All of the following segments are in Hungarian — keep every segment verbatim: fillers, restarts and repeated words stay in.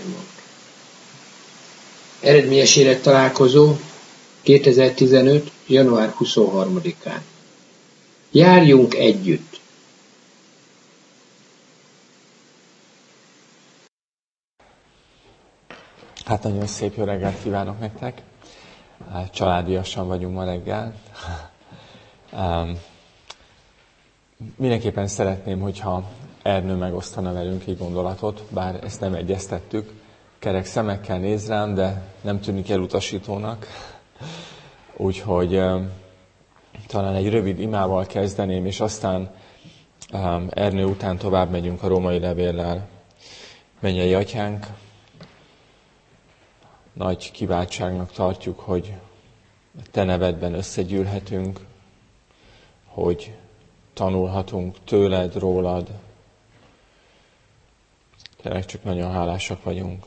házasságban. Eredményes élettalálkozó kétezer-tizenöt. január huszonharmadikán. Járjunk együtt! Hát nagyon szép jó reggelt kívánok nektek. Családiasan vagyunk ma reggel. Mindenképpen szeretném, hogyha Ernő megosztana velünk egy gondolatot, bár ezt nem egyeztettük. Kerek szemekkel néz rám, de nem tűnik elutasítónak. Úgyhogy talán egy rövid imával kezdeném, és aztán Ernő után tovább megyünk a római levéllel. Mennyei Atyánk, nagy kiváltságnak tartjuk, hogy Te nevedben összegyűlhetünk, hogy tanulhatunk tőled, rólad. Tényleg csak nagyon hálásak vagyunk.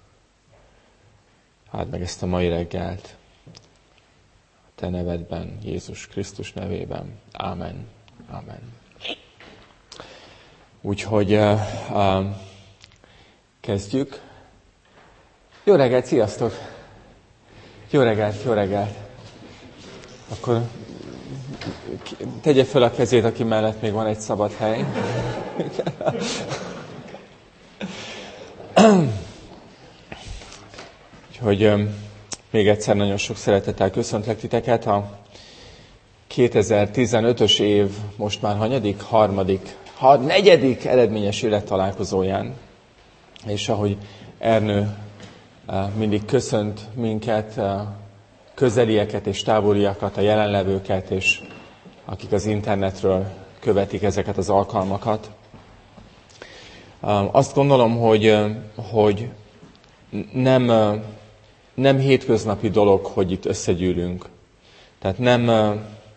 Áld meg ezt a mai reggelt. Te nevedben, Jézus Krisztus nevében. Ámen. Ámen. Úgyhogy uh, uh, kezdjük. Jó reggelt, sziasztok! Jó reggelt, jó reggelt! Akkor tegye fel a kezét, aki mellett még van egy szabad hely. Úgyhogy um, még egyszer nagyon sok szeretettel köszöntlek titeket. A kétezer-tizenötös év most már hanyadik, harmadik, har, negyedik eredményes élettalálkozóján. És ahogy Ernő uh, mindig köszönt minket, uh, közelieket és távoliakat, a jelenlevőket, és akik az internetről követik ezeket az alkalmakat. Uh, azt gondolom, hogy, uh, hogy nem... Uh, Nem hétköznapi dolog, hogy itt összegyűlünk. Tehát nem uh,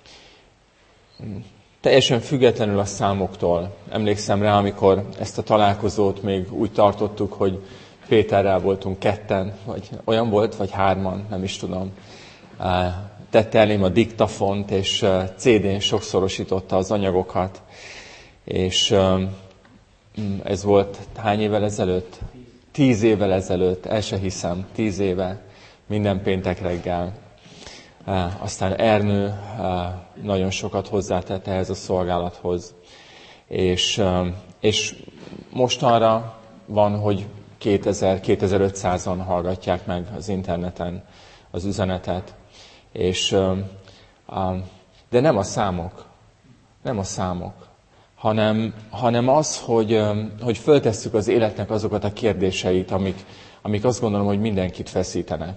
teljesen függetlenül a számoktól. Emlékszem rá, amikor ezt a találkozót még úgy tartottuk, hogy Péterrel voltunk ketten, vagy olyan volt, vagy hárman, nem is tudom. Uh, tette elém a diktafont, és uh, cé dén sokszorosította az anyagokat. És uh, ez volt hány évvel ezelőtt? Tíz évvel ezelőtt, el se hiszem, tíz éve, minden péntek reggel. Aztán Ernő nagyon sokat hozzátett ehhez a szolgálathoz. És, és mostanra van, hogy kétezer-kétezer-ötszázan hallgatják meg az interneten az üzenetet. És, de nem a számok, nem a számok. Hanem, hanem az, hogy, hogy föltesszük az életnek azokat a kérdéseit, amik, amik azt gondolom, hogy mindenkit feszítenek.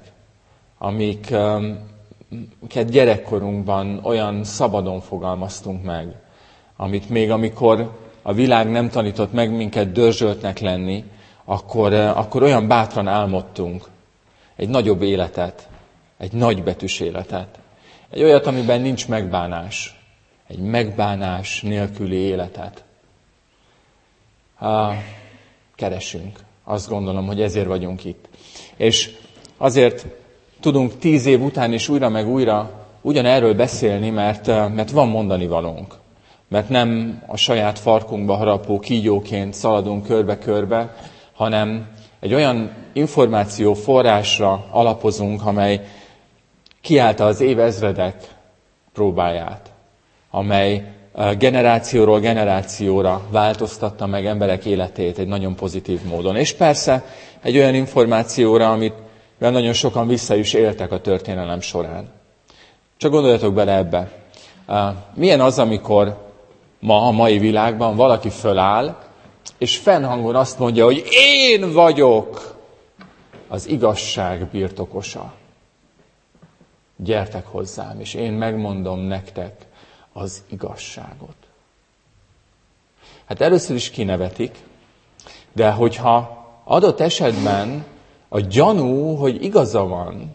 Amiket gyerekkorunkban olyan szabadon fogalmaztunk meg, amit még amikor a világ nem tanított meg minket dörzsöltnek lenni, akkor, akkor olyan bátran álmodtunk egy nagyobb életet, egy nagybetűs életet. Egy olyat, amiben nincs megbánás. Egy megbánás nélküli életet. Ah, keresünk. Azt gondolom, hogy ezért vagyunk itt. És azért tudunk tíz év után is újra meg újra ugyanerről beszélni, mert, mert van mondani valónk. Mert nem a saját farkunkba harapó kígyóként szaladunk körbe-körbe, hanem egy olyan információ forrásra alapozunk, amely kiállta az évezredek próbáját, amely generációról generációra változtatta meg emberek életét egy nagyon pozitív módon. És persze egy olyan információra, amit nagyon sokan vissza is éltek a történelem során. Csak gondoljatok bele ebbe. Milyen az, amikor ma a mai világban valaki föláll, és fennhangon azt mondja, hogy én vagyok az igazság birtokosa. Gyertek hozzám, és én megmondom nektek az igazságot. Hát először is kinevetik, de hogyha adott esetben a gyanú, hogy igaza van,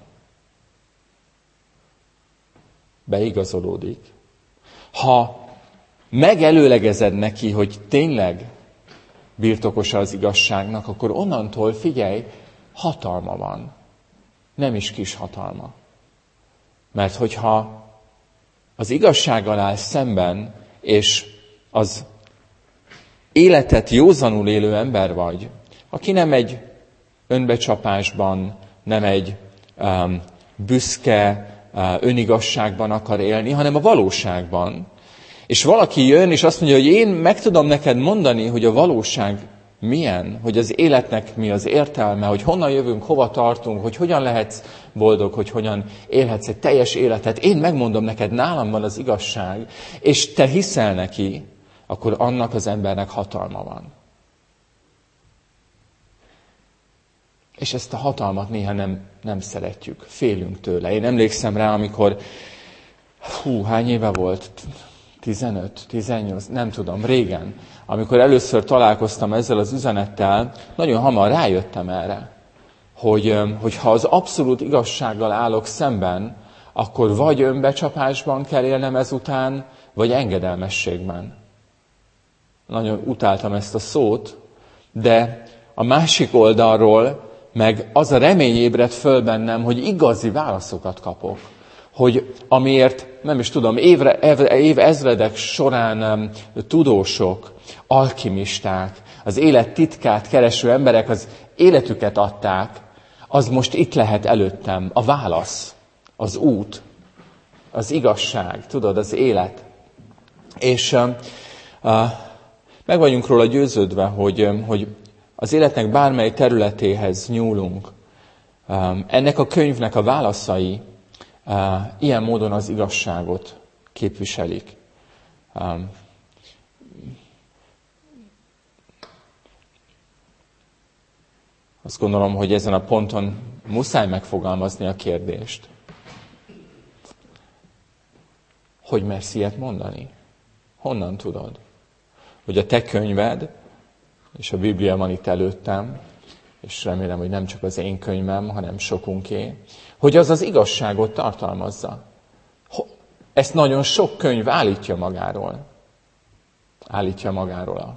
beigazolódik, ha megelőlegezed neki, hogy tényleg birtokosa az igazságnak, akkor onnantól figyelj, hatalma van. Nem is kis hatalma. Mert hogyha az igazsággal áll szemben, és az életet józanul élő ember vagy, aki nem egy önbecsapásban, nem egy um, büszke uh, önigazságban akar élni, hanem a valóságban. És valaki jön, és azt mondja, hogy én meg tudom neked mondani, hogy a valóság milyen, hogy az életnek mi az értelme, hogy honnan jövünk, hova tartunk, hogy hogyan lehetsz boldog, hogy hogyan élhetsz egy teljes életet. Én megmondom neked, nálam van az igazság, és te hiszel neki, akkor annak az embernek hatalma van. És ezt a hatalmat néha nem, nem szeretjük, félünk tőle. Én emlékszem rá, amikor, hú, hány éve volt? tizenöt, tizennyolc, nem tudom, régen. Amikor először találkoztam ezzel az üzenettel, nagyon hamar rájöttem erre, hogy, hogy ha az abszolút igazsággal állok szemben, akkor vagy önbecsapásban kell élnem ezután, vagy engedelmességben. Nagyon utáltam ezt a szót, de a másik oldalról meg az a remény ébredt föl bennem, hogy igazi válaszokat kapok. Hogy amiért, nem is tudom, évre, év ezredek során um, tudósok, alkimisták, az élet titkát kereső emberek az életüket adták, az most itt lehet előttem. A válasz, az út, az igazság, tudod, az élet. És uh, uh, meg vagyunk róla győződve, hogy, um, hogy az életnek bármely területéhez nyúlunk. Um, ennek a könyvnek a válaszai Uh, ilyen módon az igazságot képviselik. Um, azt gondolom, hogy ezen a ponton muszáj megfogalmazni a kérdést. Hogy mersz ilyet mondani? Honnan tudod? Hogy a te könyved, és a Biblia van itt előttem, és remélem, hogy nem csak az én könyvem, hanem sokunké, hogy az az igazságot tartalmazza. Ezt nagyon sok könyv állítja magáról. Állítja magáról a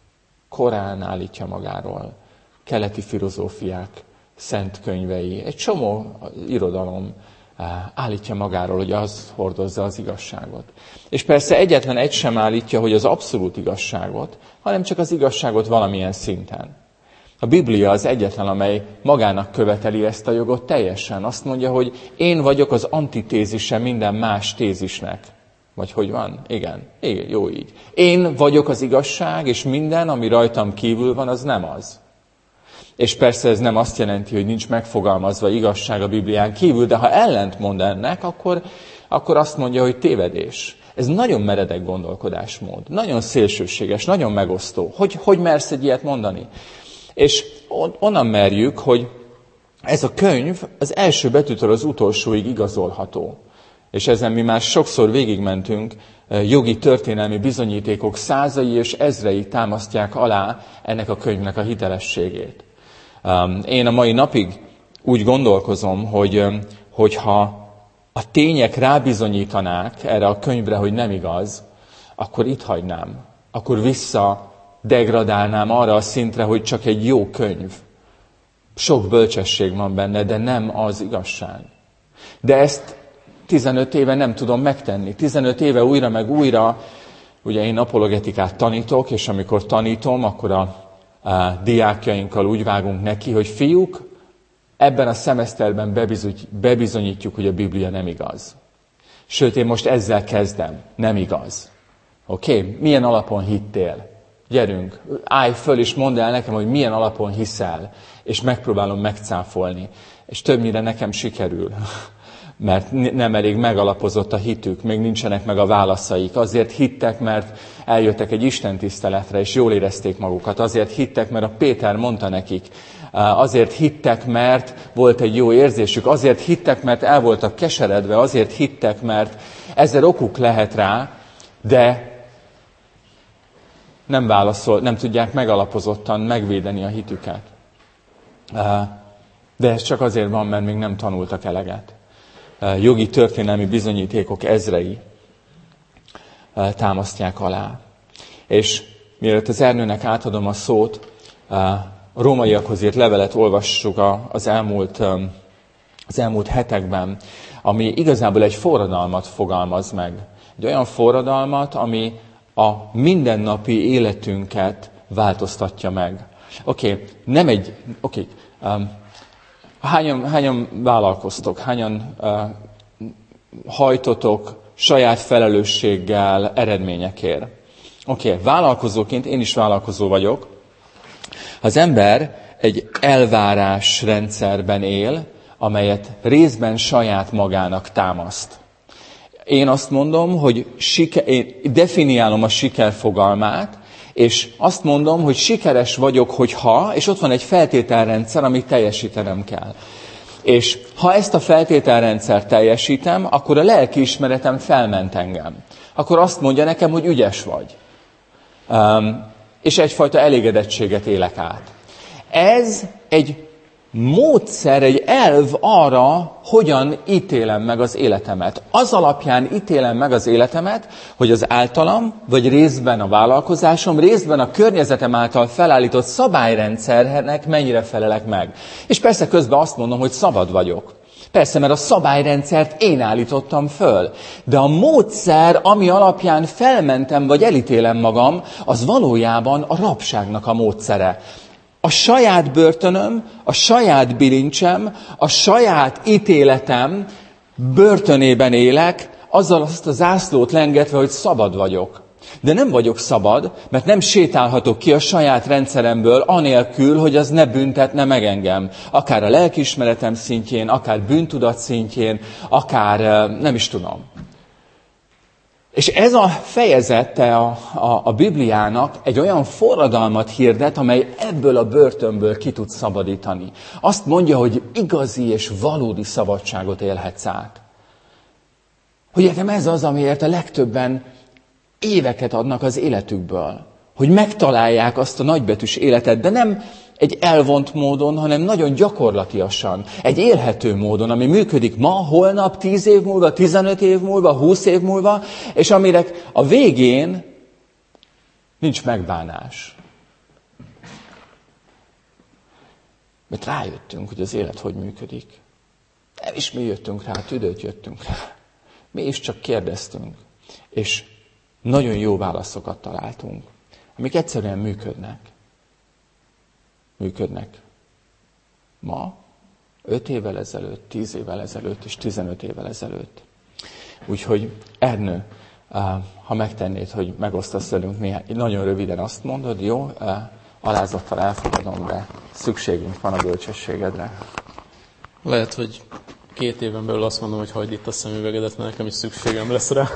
Korán, állítja magáról keleti filozófiák szent könyvei. Egy csomó irodalom állítja magáról, hogy az hordozza az igazságot. És persze egyetlen egy sem állítja, hogy az abszolút igazságot, hanem csak az igazságot valamilyen szinten. A Biblia az egyetlen, amely magának követeli ezt a jogot teljesen. Azt mondja, hogy én vagyok az antitézise minden más tézisnek. Vagy hogy van? Igen. Igen, jó így. Én vagyok az igazság, és minden, ami rajtam kívül van, az nem az. És persze ez nem azt jelenti, hogy nincs megfogalmazva igazság a Biblián kívül, de ha ellentmond ennek, akkor, akkor azt mondja, hogy tévedés. Ez nagyon meredek gondolkodásmód. Nagyon szélsőséges, nagyon megosztó. Hogy, hogy mersz egy ilyet mondani? És onnan merjük, hogy ez a könyv az első betűtől az utolsóig igazolható. És ezen mi már sokszor végigmentünk, jogi történelmi bizonyítékok százai és ezrei támasztják alá ennek a könyvnek a hitelességét. Én a mai napig úgy gondolkozom, hogy hogyha a tények rábizonyítanák erre a könyvre, hogy nem igaz, akkor itt hagynám. Akkor vissza degradálnám arra a szintre, hogy csak egy jó könyv. Sok bölcsesség van benne, de nem az igazság. De ezt tizenöt éve nem tudom megtenni. tizenöt éve újra meg újra, ugye én apologetikát tanítok, és amikor tanítom, akkor a, a diákjainkkal úgy vágunk neki, hogy fiúk, ebben a szemeszterben bebizonyítjuk, hogy a Biblia nem igaz. Sőt, én most ezzel kezdem. Nem igaz. Oké? Okay? Milyen alapon hittél? Gyerünk, állj föl és mondd el nekem, hogy milyen alapon hiszel, és megpróbálom megcáfolni. És többnyire nekem sikerül, mert nem elég megalapozott a hitük, még nincsenek meg a válaszaik. Azért hittek, mert eljöttek egy istentiszteletre, és jól érezték magukat. Azért hittek, mert a Péter mondta nekik. Azért hittek, mert volt egy jó érzésük. Azért hittek, mert el voltak keseredve. Azért hittek, mert ezer okuk lehet rá, de nem válaszol, nem tudják megalapozottan megvédeni a hitüket. De ez csak azért van, mert még nem tanultak eleget. Jogi történelmi bizonyítékok ezrei támasztják alá. És mielőtt az Ernőnek átadom a szót, a rómaiakhoz írt levelet olvassuk az elmúlt, az elmúlt hetekben, ami igazából egy forradalmat fogalmaz meg. Egy olyan forradalmat, ami a mindennapi életünket változtatja meg. Oké, okay, nem egy, oké, okay, Hányan, hányan vállalkoztok, hányan uh, hajtotok saját felelősséggel eredményekért? Oké, okay, vállalkozóként én is vállalkozó vagyok. Az ember egy elvárás rendszerben él, amelyet részben saját magának támaszt. Én azt mondom, hogy siker, én definiálom a siker fogalmát, és azt mondom, hogy sikeres vagyok, hogyha, és ott van egy feltételrendszer, amit teljesítenem kell. És ha ezt a feltételrendszert teljesítem, akkor a lelkiismeretem felment engem. Akkor azt mondja nekem, hogy ügyes vagy. Um, és egyfajta elégedettséget élek át. Ez egy módszer, egy elv arra, hogyan ítélem meg az életemet. Az alapján ítélem meg az életemet, hogy az általam, vagy részben a vállalkozásom, részben a környezetem által felállított szabályrendszernek mennyire felelek meg. És persze közben azt mondom, hogy szabad vagyok. Persze, mert a szabályrendszert én állítottam föl. De a módszer, ami alapján felmentem, vagy elítélem magam, az valójában a rabságnak a módszere. A saját börtönöm, a saját bilincsem, a saját ítéletem börtönében élek, azzal azt a zászlót lengetve, hogy szabad vagyok. De nem vagyok szabad, mert nem sétálhatok ki a saját rendszeremből, anélkül, hogy az ne büntetne meg engem. Akár a lelkiismeretem szintjén, akár bűntudat szintjén, akár nem is tudom. És ez a fejezete a, a, a Bibliának egy olyan forradalmat hirdet, amely ebből a börtönből ki tud szabadítani. Azt mondja, hogy igazi és valódi szabadságot élhetsz át. Hogy nekem ez az, amiért a legtöbben éveket adnak az életükből. Hogy megtalálják azt a nagybetűs életet, de nem egy elvont módon, hanem nagyon gyakorlatiasan. Egy élhető módon, ami működik ma, holnap, tíz év múlva, tizenöt év múlva, húsz év múlva, és amire a végén nincs megbánás. Mert rájöttünk, hogy az élet hogy működik. Nem is mi jöttünk rá, tüdőt jöttünk rá. Mi is csak kérdeztünk. És nagyon jó válaszokat találtunk, amik egyszerűen működnek. Működnek. Ma, öt évvel ezelőtt, tíz évvel ezelőtt és tizenöt évvel ezelőtt. Úgyhogy Ernő, ha megtennéd, hogy megosztasz velünk néhány, nagyon röviden azt mondod, jó, alázattal elfogadom, de szükségünk van a bölcsességedre. Lehet, hogy két éven belül azt mondom, hogy hagyd itt a szemüvegedet, mert nekem is szükségem lesz rá.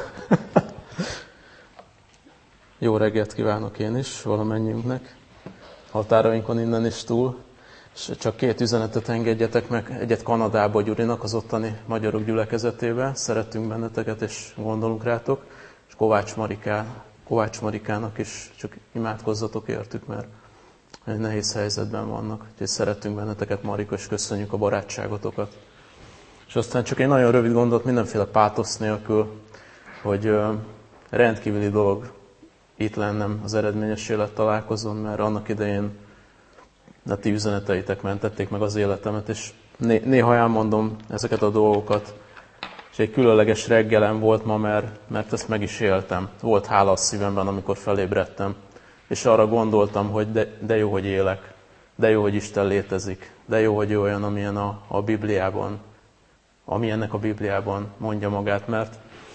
Jó reggelt kívánok én is, valamennyiünknek. Határainkon innen is túl. És csak két üzenetet engedjetek meg. Egyet Kanadába Gyurinak, az ottani magyarok gyülekezetébe. Szeretünk benneteket, és gondolunk rátok. És Kovács, Mariká, Kovács Marikának is csak imádkozzatok értük, mert egy nehéz helyzetben vannak. Úgyhogy szeretünk benneteket, Marika, és köszönjük a barátságotokat. És aztán csak egy nagyon rövid gondot, mindenféle pátosz nélkül, hogy rendkívüli dolog itt lennem az eredményes élet találkozón, mert annak idején a ti üzeneteitek mentették meg az életemet, és né- néha elmondom ezeket a dolgokat, és egy különleges reggelem volt ma, mert, mert ezt meg is éltem. Volt hála a szívemben, amikor felébredtem, és arra gondoltam, hogy de, de jó, hogy élek, de jó, hogy Isten létezik, de jó, hogy ő olyan, amilyen a, a Bibliában, ami ennek a Bibliában mondja magát, mert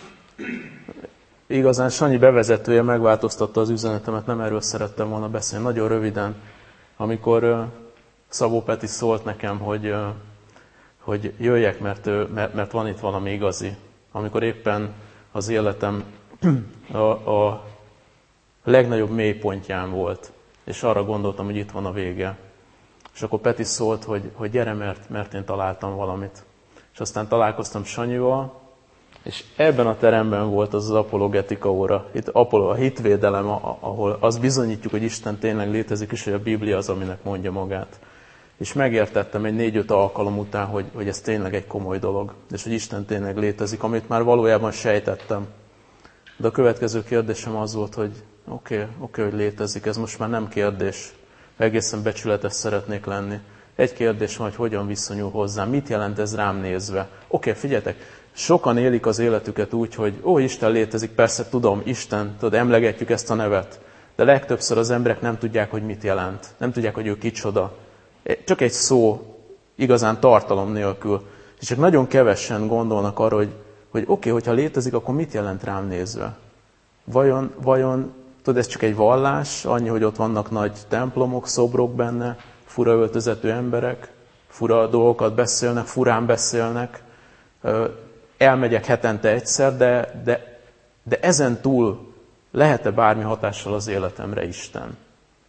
igazán Sanyi bevezetője megváltoztatta az üzenetemet, nem erről szerettem volna beszélni. Nagyon röviden, amikor uh, Szabó Peti szólt nekem, hogy, uh, hogy jöjjek, mert, uh, mert, mert van itt valami igazi. Amikor éppen az életem a, a legnagyobb mélypontján volt, és arra gondoltam, hogy itt van a vége. És akkor Peti szólt, hogy, hogy gyere, mert, mert én találtam valamit. És aztán találkoztam Sanyival, és ebben a teremben volt az az apologetika óra, itt a hitvédelem, ahol azt bizonyítjuk, hogy Isten tényleg létezik, és hogy a Biblia az, aminek mondja magát. És megértettem egy négy-öt alkalom után, hogy, hogy ez tényleg egy komoly dolog, és hogy Isten tényleg létezik, amit már valójában sejtettem. De a következő kérdésem az volt, hogy oké, okay, oké, okay, hogy létezik, ez most már nem kérdés. Egészen becsületes szeretnék lenni. Egy kérdés van, hogy hogyan viszonyul hozzám, mit jelent ez rám nézve. Oké, okay, figyeljetek, sokan élik az életüket úgy, hogy ó, Isten létezik, persze tudom, Isten, tudod, emlegetjük ezt a nevet. De legtöbbször az emberek nem tudják, hogy mit jelent. Nem tudják, hogy ő kicsoda. Csak egy szó, igazán tartalom nélkül. És csak nagyon kevesen gondolnak arra, hogy, hogy oké, okay, hogyha létezik, akkor mit jelent rám nézve? Vajon, vajon, tudod, ez csak egy vallás, annyi, hogy ott vannak nagy templomok, szobrok benne, fura öltözetű emberek, fura dolgokat beszélnek, furán beszélnek, elmegyek hetente egyszer, de, de, de ezen túl lehet-e bármi hatással az életemre Isten?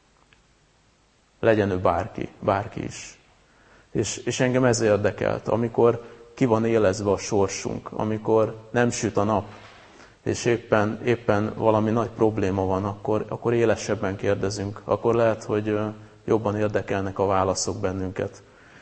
Legyen ő bárki, bárki is. És, és engem ez érdekelt, amikor ki van élezve a sorsunk, amikor nem süt a nap, és éppen, éppen valami nagy probléma van, akkor, akkor élesebben kérdezünk, akkor lehet, hogy jobban érdekelnek a válaszok bennünket.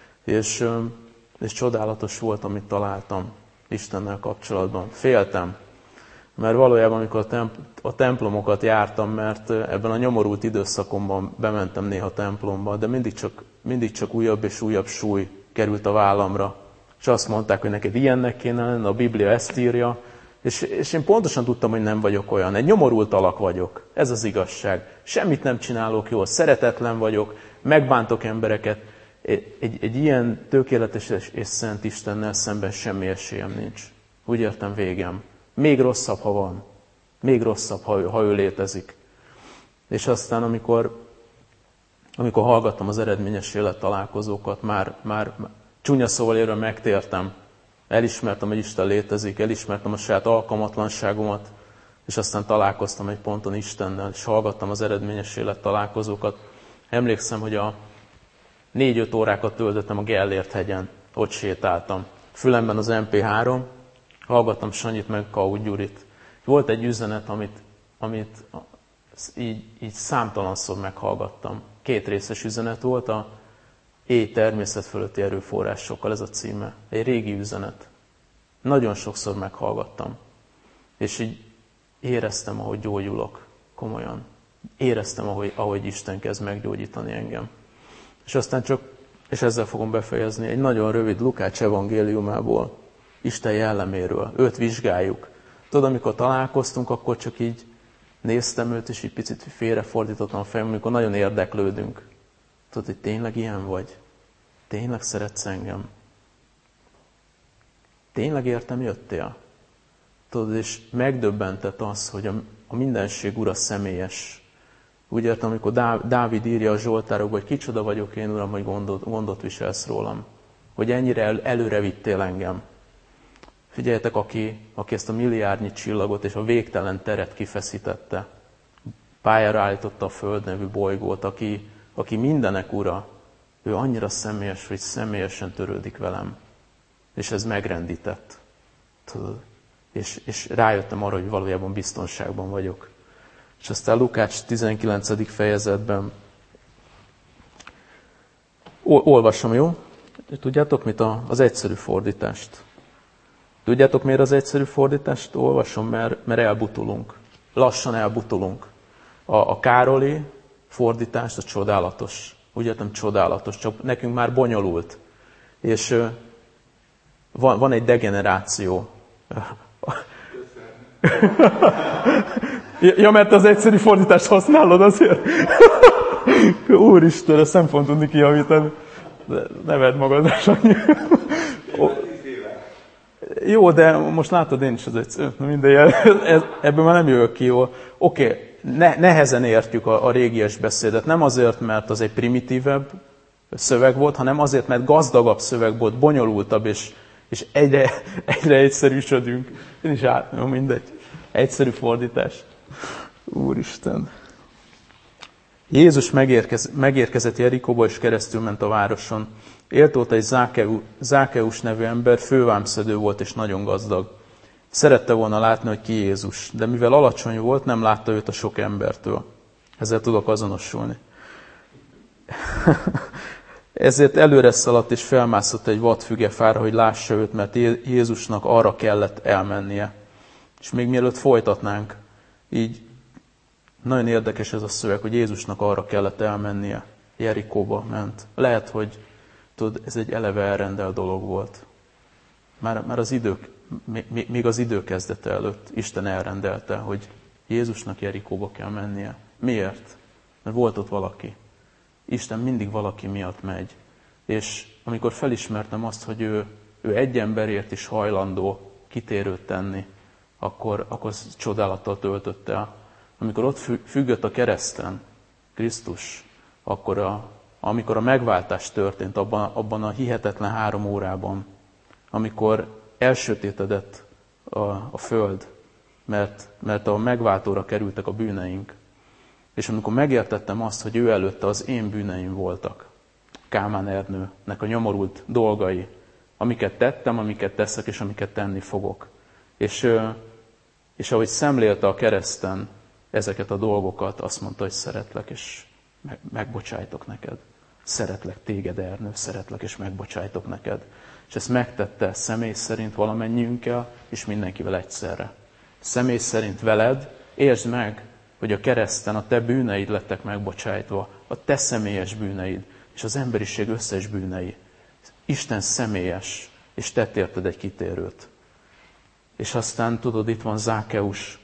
És, és csodálatos volt, amit találtam Istennel kapcsolatban. Féltem, mert valójában, amikor a, temp- a templomokat jártam, mert ebben a nyomorult időszakomban bementem néha templomba, de mindig csak, mindig csak újabb és újabb súly került a vállamra. És azt mondták, hogy neked ilyennek kéne lenni, a Biblia ezt írja, és, és én pontosan tudtam, hogy nem vagyok olyan. Egy nyomorult alak vagyok. Ez az igazság. Semmit nem csinálok jól, szeretetlen vagyok, megbántok embereket. Egy, egy, egy ilyen tökéletes és, és szent Istennel szemben semmi esélyem nincs. Úgy értem, végem. Még rosszabb, ha van. Még rosszabb, ha ő, ha ő létezik. És aztán, amikor, amikor hallgattam az eredményes élettalálkozókat, már, már csúnya szóval érve megtértem. Elismertem, hogy Isten létezik, elismertem a saját alkalmatlanságomat, és aztán találkoztam egy ponton Istennel, és hallgattam az eredményes élettalálkozókat. Emlékszem, hogy a négy-öt órákat töltöttem a Gellért hegyen, ott sétáltam. Fülemben az em pé három, hallgattam Sanyit meg Kaut Gyurit. Volt egy üzenet, amit, amit így, így számtalanszor meghallgattam. Két részes üzenet volt, a Éj természet fölötti erőforrásokkal, ez a címe. Egy régi üzenet. Nagyon sokszor meghallgattam. És így éreztem, ahogy gyógyulok. Komolyan. Éreztem, ahogy, ahogy Isten kezd meggyógyítani engem. És aztán csak, és ezzel fogom befejezni, egy nagyon rövid Lukács evangéliumából, Isten jelleméről. Őt vizsgáljuk. Tudod, amikor találkoztunk, akkor csak így néztem őt, és így picit félrefordítottam a fejem, amikor nagyon érdeklődünk. Tudod, hogy tényleg ilyen vagy? Tényleg szeretsz engem? Tényleg értem jöttél? Tudod, és megdöbbentett az, hogy a, a mindenség ura személyes. Úgy értem, amikor Dávid írja a Zsoltárokban, hogy kicsoda vagyok én, Uram, hogy gondot, gondot viselsz rólam. Hogy ennyire el, előre vittél engem. Figyeljetek, aki, aki ezt a milliárdnyi csillagot és a végtelen teret kifeszítette. Pályára állította a Föld nevű bolygót, aki, aki mindenek ura, ő annyira személyes, hogy személyesen törődik velem. És ez megrendített. Tudod? És, és rájöttem arra, hogy valójában biztonságban vagyok. És aztán Lukács tizenkilencedik fejezetben olvasom, jó? Tudjátok mit? Az egyszerű fordítást. Tudjátok miért az egyszerű fordítást olvasom? Mert, mert elbutulunk. Lassan elbutulunk. A, a Károli fordítást, a csodálatos. Úgy értem, csodálatos, csak nekünk már bonyolult. És uh, van, van egy degeneráció. Ja, mert az egyszerű fordítást használod azért? Úristen, ezt nem fogom tudni kijavítani. Ne vedd magadra, Sanyi. Jó, de most látod, én is az egyszerű. Mindegy, ebből már nem jövök ki jól. Oké, okay, ne, nehezen értjük a, a régies beszédet. Nem azért, mert az egy primitívebb szöveg volt, hanem azért, mert gazdagabb szöveg volt, bonyolultabb, és, és egyre, egyre egyszerűsödünk. Én is át, jó, mindegy. Egyszerű fordítás. Úristen. Jézus megérkez, megérkezett Jerikóba, és keresztül ment a városon. Élt ott egy Zákeu, Zákeus nevű ember, fővámszedő volt, és nagyon gazdag. Szerette volna látni, hogy ki Jézus, de mivel alacsony volt, nem látta őt a sok embertől. Ezzel tudok azonosulni. Ezért előre szaladt, és felmászott egy vadfügefára, hogy lássa őt, mert Jézusnak arra kellett elmennie. És még mielőtt folytatnánk, így nagyon érdekes ez a szöveg, hogy Jézusnak arra kellett elmennie. Jerikóba ment. Lehet, hogy tudod, ez egy eleve elrendelt dolog volt. Már, már az idők, még az idő kezdete előtt Isten elrendelte, hogy Jézusnak Jerikóba kell mennie. Miért? Mert volt ott valaki. Isten mindig valaki miatt megy. És amikor felismertem azt, hogy ő, ő egy emberért is hajlandó kitérőt tenni, akkor, akkor csodálattal töltötte el. Amikor ott függött a kereszten Krisztus, akkor a, amikor a megváltás történt abban, abban a hihetetlen három órában, amikor elsötétedett a, a föld, mert, mert a megváltóra kerültek a bűneink, és amikor megértettem azt, hogy ő előtte az én bűneim voltak, Kálmán Ernőnek a nyomorult dolgai, amiket tettem, amiket teszek, és amiket tenni fogok. És, és ahogy szemlélte a kereszten ezeket a dolgokat, azt mondta, hogy szeretlek, és megbocsájtok neked. Szeretlek téged, Ernő, szeretlek, és megbocsájtok neked. És ezt megtette személy szerint valamennyiünkkel, és mindenkivel egyszerre. Személy szerint veled, értsd meg, hogy a kereszten a te bűneid lettek megbocsájtva, a te személyes bűneid, és az emberiség összes bűnei. Isten személyes, és tett érted egy kitérőt. És aztán tudod, itt van Zákeus.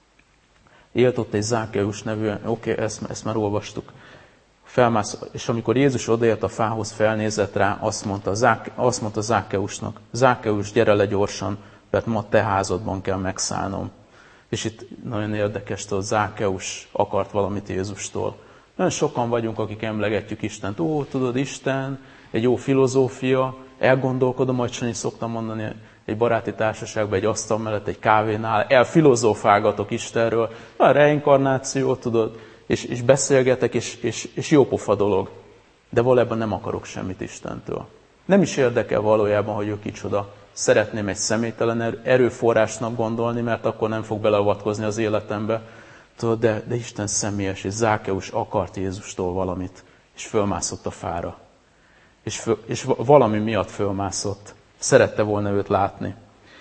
Élt ott egy Zákeus nevű, oké, okay, ezt, ezt már olvastuk. Felmász, és amikor Jézus odaért a fához, felnézett rá, azt mondta, Zák, azt mondta Zákeusnak, Zákeus, gyere le gyorsan, mert ma te házadban kell megszállnom. És itt nagyon érdekes, hogy Zákeus akart valamit Jézustól. Nagyon sokan vagyunk, akik emlegetjük Istent. Ó, tudod, Isten, egy jó filozófia, elgondolkodom, majd sem is szoktam mondani egy baráti társaságban, egy asztal mellett, egy kávénál, elfilozófálgatok Istenről, a reinkarnáció, tudod, és, és beszélgetek, és, és, és jó pofa dolog. De valójában nem akarok semmit Istentől. Nem is érdekel valójában, hogy ő kicsoda. Szeretném egy személytelen erőforrásnak gondolni, mert akkor nem fog beleavatkozni az életembe. Tudod, de, de Isten személyes, és Zákeus akart Jézustól valamit, és fölmászott a fára. És, föl, és valami miatt fölmászott. Szerette volna őt látni.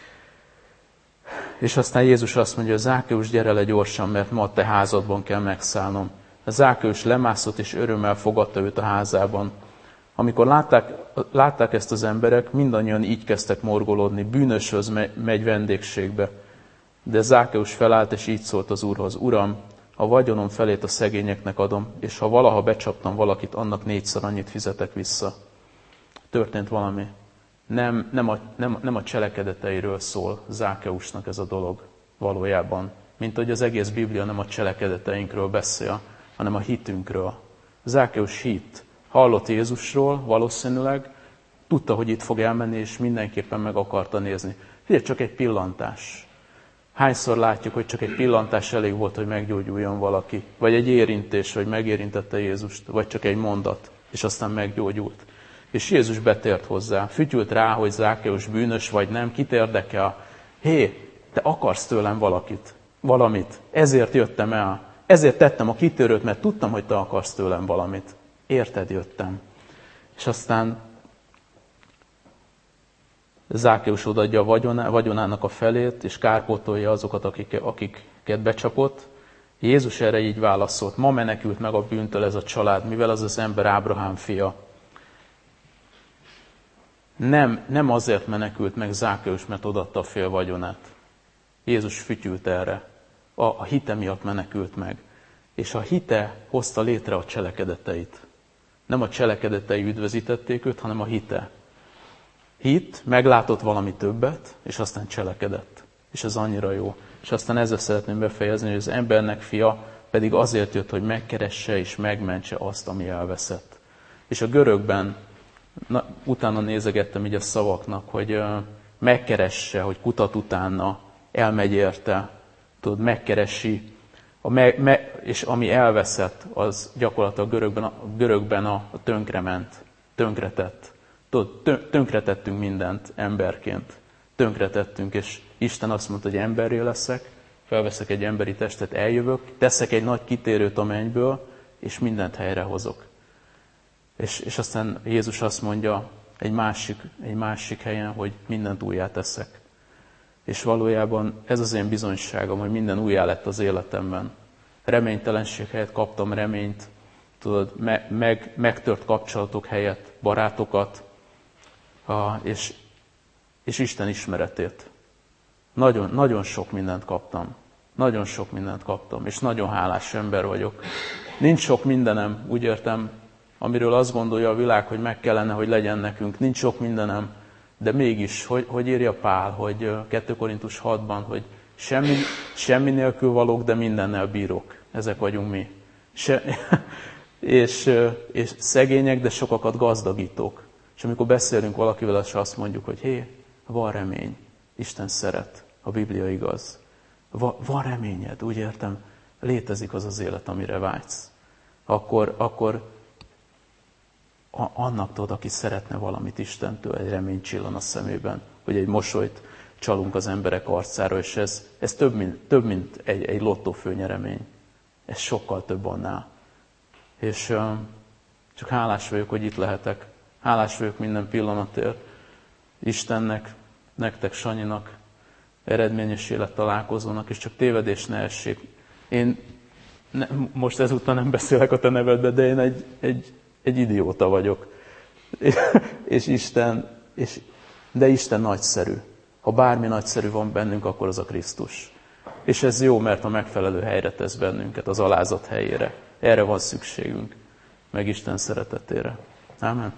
És aztán Jézus azt mondja, Zákeus, gyere le gyorsan, mert ma a te házadban kell megszállnom. A Zákeus lemászott, és örömmel fogadta őt a házában. Amikor látták, látták ezt az emberek, mindannyian így kezdtek morgolódni, bűnöshöz megy vendégségbe. De Zákeus felállt, és így szólt az Úrhoz, Uram, a vagyonom felét a szegényeknek adom, és ha valaha becsaptam valakit, annak négyszer annyit fizetek vissza. Történt valami. Nem, nem, a, nem, nem a cselekedeteiről szól Zákeusnak ez a dolog valójában. Mint hogy az egész Biblia nem a cselekedeteinkről beszél, hanem a hitünkről. Zákeus hitt. Hallott Jézusról valószínűleg, tudta, hogy itt fog elmenni, és mindenképpen meg akarta nézni. Figyelj, csak egy pillantás. Hányszor látjuk, hogy csak egy pillantás elég volt, hogy meggyógyuljon valaki? Vagy egy érintés, hogy megérintette Jézust, vagy csak egy mondat, és aztán meggyógyult. És Jézus betért hozzá, fütyült rá, hogy Zákeus bűnös vagy nem, kit érdekel. Hé, te akarsz tőlem valakit, valamit, ezért jöttem el, ezért tettem a kitörőt, mert tudtam, hogy te akarsz tőlem valamit. Érted jöttem. És aztán Zákeus odaadja a vagyonának a felét, és kárpótolja azokat, akik, akiket becsapott. Jézus erre így válaszolt, ma menekült meg a bűntől ez a család, mivel az az ember Ábrahám fia. Nem, nem azért menekült meg Zákeus, mert odaadta a fél vagyonát. Jézus fütyült erre. A, a hite miatt menekült meg. És a hite hozta létre a cselekedeteit. Nem a cselekedetei üdvözítették őt, hanem a hite. Hit, meglátott valami többet, és aztán cselekedett. És ez annyira jó. És aztán ezzel szeretném befejezni, hogy az embernek fia pedig azért jött, hogy megkeresse és megmentse azt, ami elveszett. És a görögben, na, utána nézegettem így a szavaknak, hogy uh, megkeresse, hogy kutat utána, elmegy érte, tudod, megkeresi, a me, me, és ami elveszett, az gyakorlatilag görögben, a, görögben a, a tönkrement, tönkretett. Tudod, tönkretettünk mindent emberként. Tönkretettünk, és Isten azt mondta, hogy emberré leszek, felveszek egy emberi testet, eljövök, teszek egy nagy kitérőt a mennyből, és mindent helyrehozok. És, és aztán Jézus azt mondja egy másik, egy másik helyen, hogy mindent újjá teszek. És valójában ez az én bizonyságom, hogy minden újjá lett az életemben. Reménytelenség helyett kaptam reményt, tudod, me, meg, megtört kapcsolatok helyett barátokat, a, és, és Isten ismeretét. Nagyon, nagyon sok mindent kaptam. Nagyon sok mindent kaptam, és nagyon hálás ember vagyok. Nincs sok mindenem, úgy értem, amiről azt gondolja a világ, hogy meg kellene, hogy legyen nekünk. Nincs sok mindenem, de mégis, hogy, hogy írja Pál, hogy kettő Korintus hatban, hogy semmi, semmi nélkül valók, de mindennel bírók. Ezek vagyunk mi. Se, és, és szegények, de sokakat gazdagítók. És amikor beszélünk valakivel, és azt mondjuk, hogy hé, van remény, Isten szeret, a Biblia igaz. Va, van reményed, úgy értem, létezik az az élet, amire vágysz. Akkor, akkor a, annak tudod, aki szeretne valamit Istentől, egy remény csillan a szemében, hogy egy mosolyt csalunk az emberek arcára, és ez, ez több, mint, több, mint egy, egy lottó főnyeremény. Ez sokkal több annál. És uh, csak hálás vagyok, hogy itt lehetek. Hálás vagyok minden pillanatért. Istennek, nektek, Sanyinak, eredményes élet találkozónak, és csak tévedés ne essék. Én ne, most ezúttal nem beszélek a te nevedbe, de én egy, egy, egy idióta vagyok. és Isten, és, de Isten nagyszerű. Ha bármi nagyszerű van bennünk, akkor az a Krisztus. És ez jó, mert a megfelelő helyre tesz bennünket, az alázat helyére. Erre van szükségünk, meg Isten szeretetére. Ámen.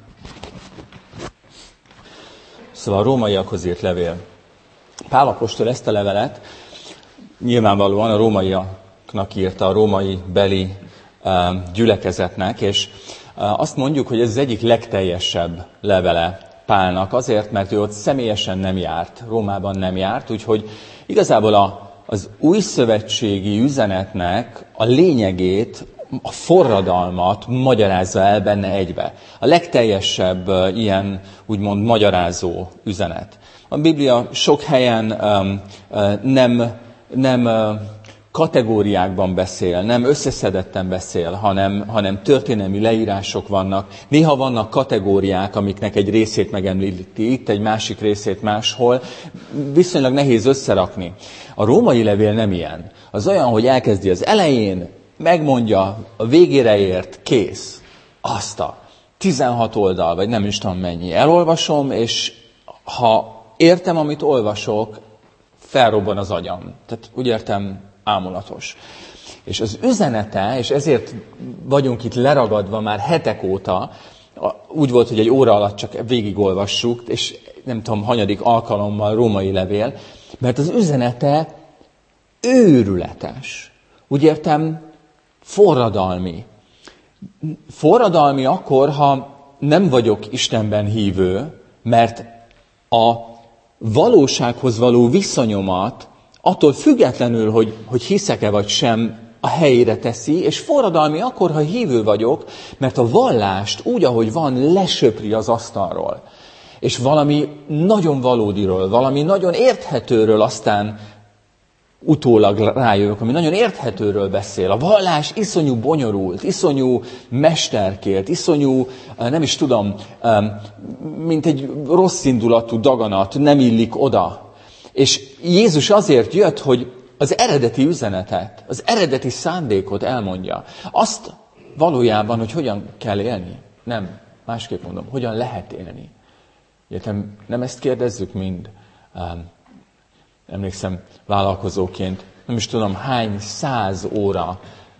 Szóval a rómaiakhoz írt levél. Pál apostol ezt a levelet nyilvánvalóan a rómaiaknak írta, a római beli gyülekezetnek, és azt mondjuk, hogy ez az egyik legteljesebb levele Pálnak, azért, mert ő ott személyesen nem járt, Rómában nem járt, úgyhogy igazából a, az új szövetségi üzenetnek a lényegét, a forradalmat magyarázza el benne egybe. A legteljesebb uh, ilyen, úgymond magyarázó üzenet. A Biblia sok helyen um, uh, nem, nem uh, kategóriákban beszél, nem összeszedetten beszél, hanem, hanem történelmi leírások vannak. Néha vannak kategóriák, amiknek egy részét megemlíti itt, egy másik részét máshol. Viszonylag nehéz összerakni. A római levél nem ilyen. Az olyan, hogy elkezdi az elején, megmondja, a végére ért, kész. Azt a tizenhat oldal, vagy nem is tudom mennyi. Elolvasom, és ha értem, amit olvasok, felrobban az agyam. Tehát úgy értem, ámulatos. És az üzenete, és ezért vagyunk itt leragadva már hetek óta, úgy volt, hogy egy óra alatt csak végigolvassuk, és nem tudom, hanyadik alkalommal római levél, mert az üzenete őrületes. Úgy értem, forradalmi. Forradalmi akkor, ha nem vagyok Istenben hívő, mert a valósághoz való viszonyomat attól függetlenül, hogy, hogy hiszek-e vagy sem, a helyére teszi, és forradalmi akkor, ha hívő vagyok, mert a vallást úgy, ahogy van, lesöpri az asztalról. És valami nagyon valódiról, valami nagyon érthetőről aztán utólag rájövök, ami nagyon érthetőről beszél. A vallás iszonyú bonyolult, iszonyú mesterkélt, iszonyú, nem is tudom, mint egy rosszindulatú daganat, nem illik oda. És Jézus azért jött, hogy az eredeti üzenetet, az eredeti szándékot elmondja. Azt valójában, hogy hogyan kell élni. Nem, másképp mondom, hogyan lehet élni. Értem, nem ezt kérdezzük mind. Emlékszem, vállalkozóként, nem is tudom hány száz óra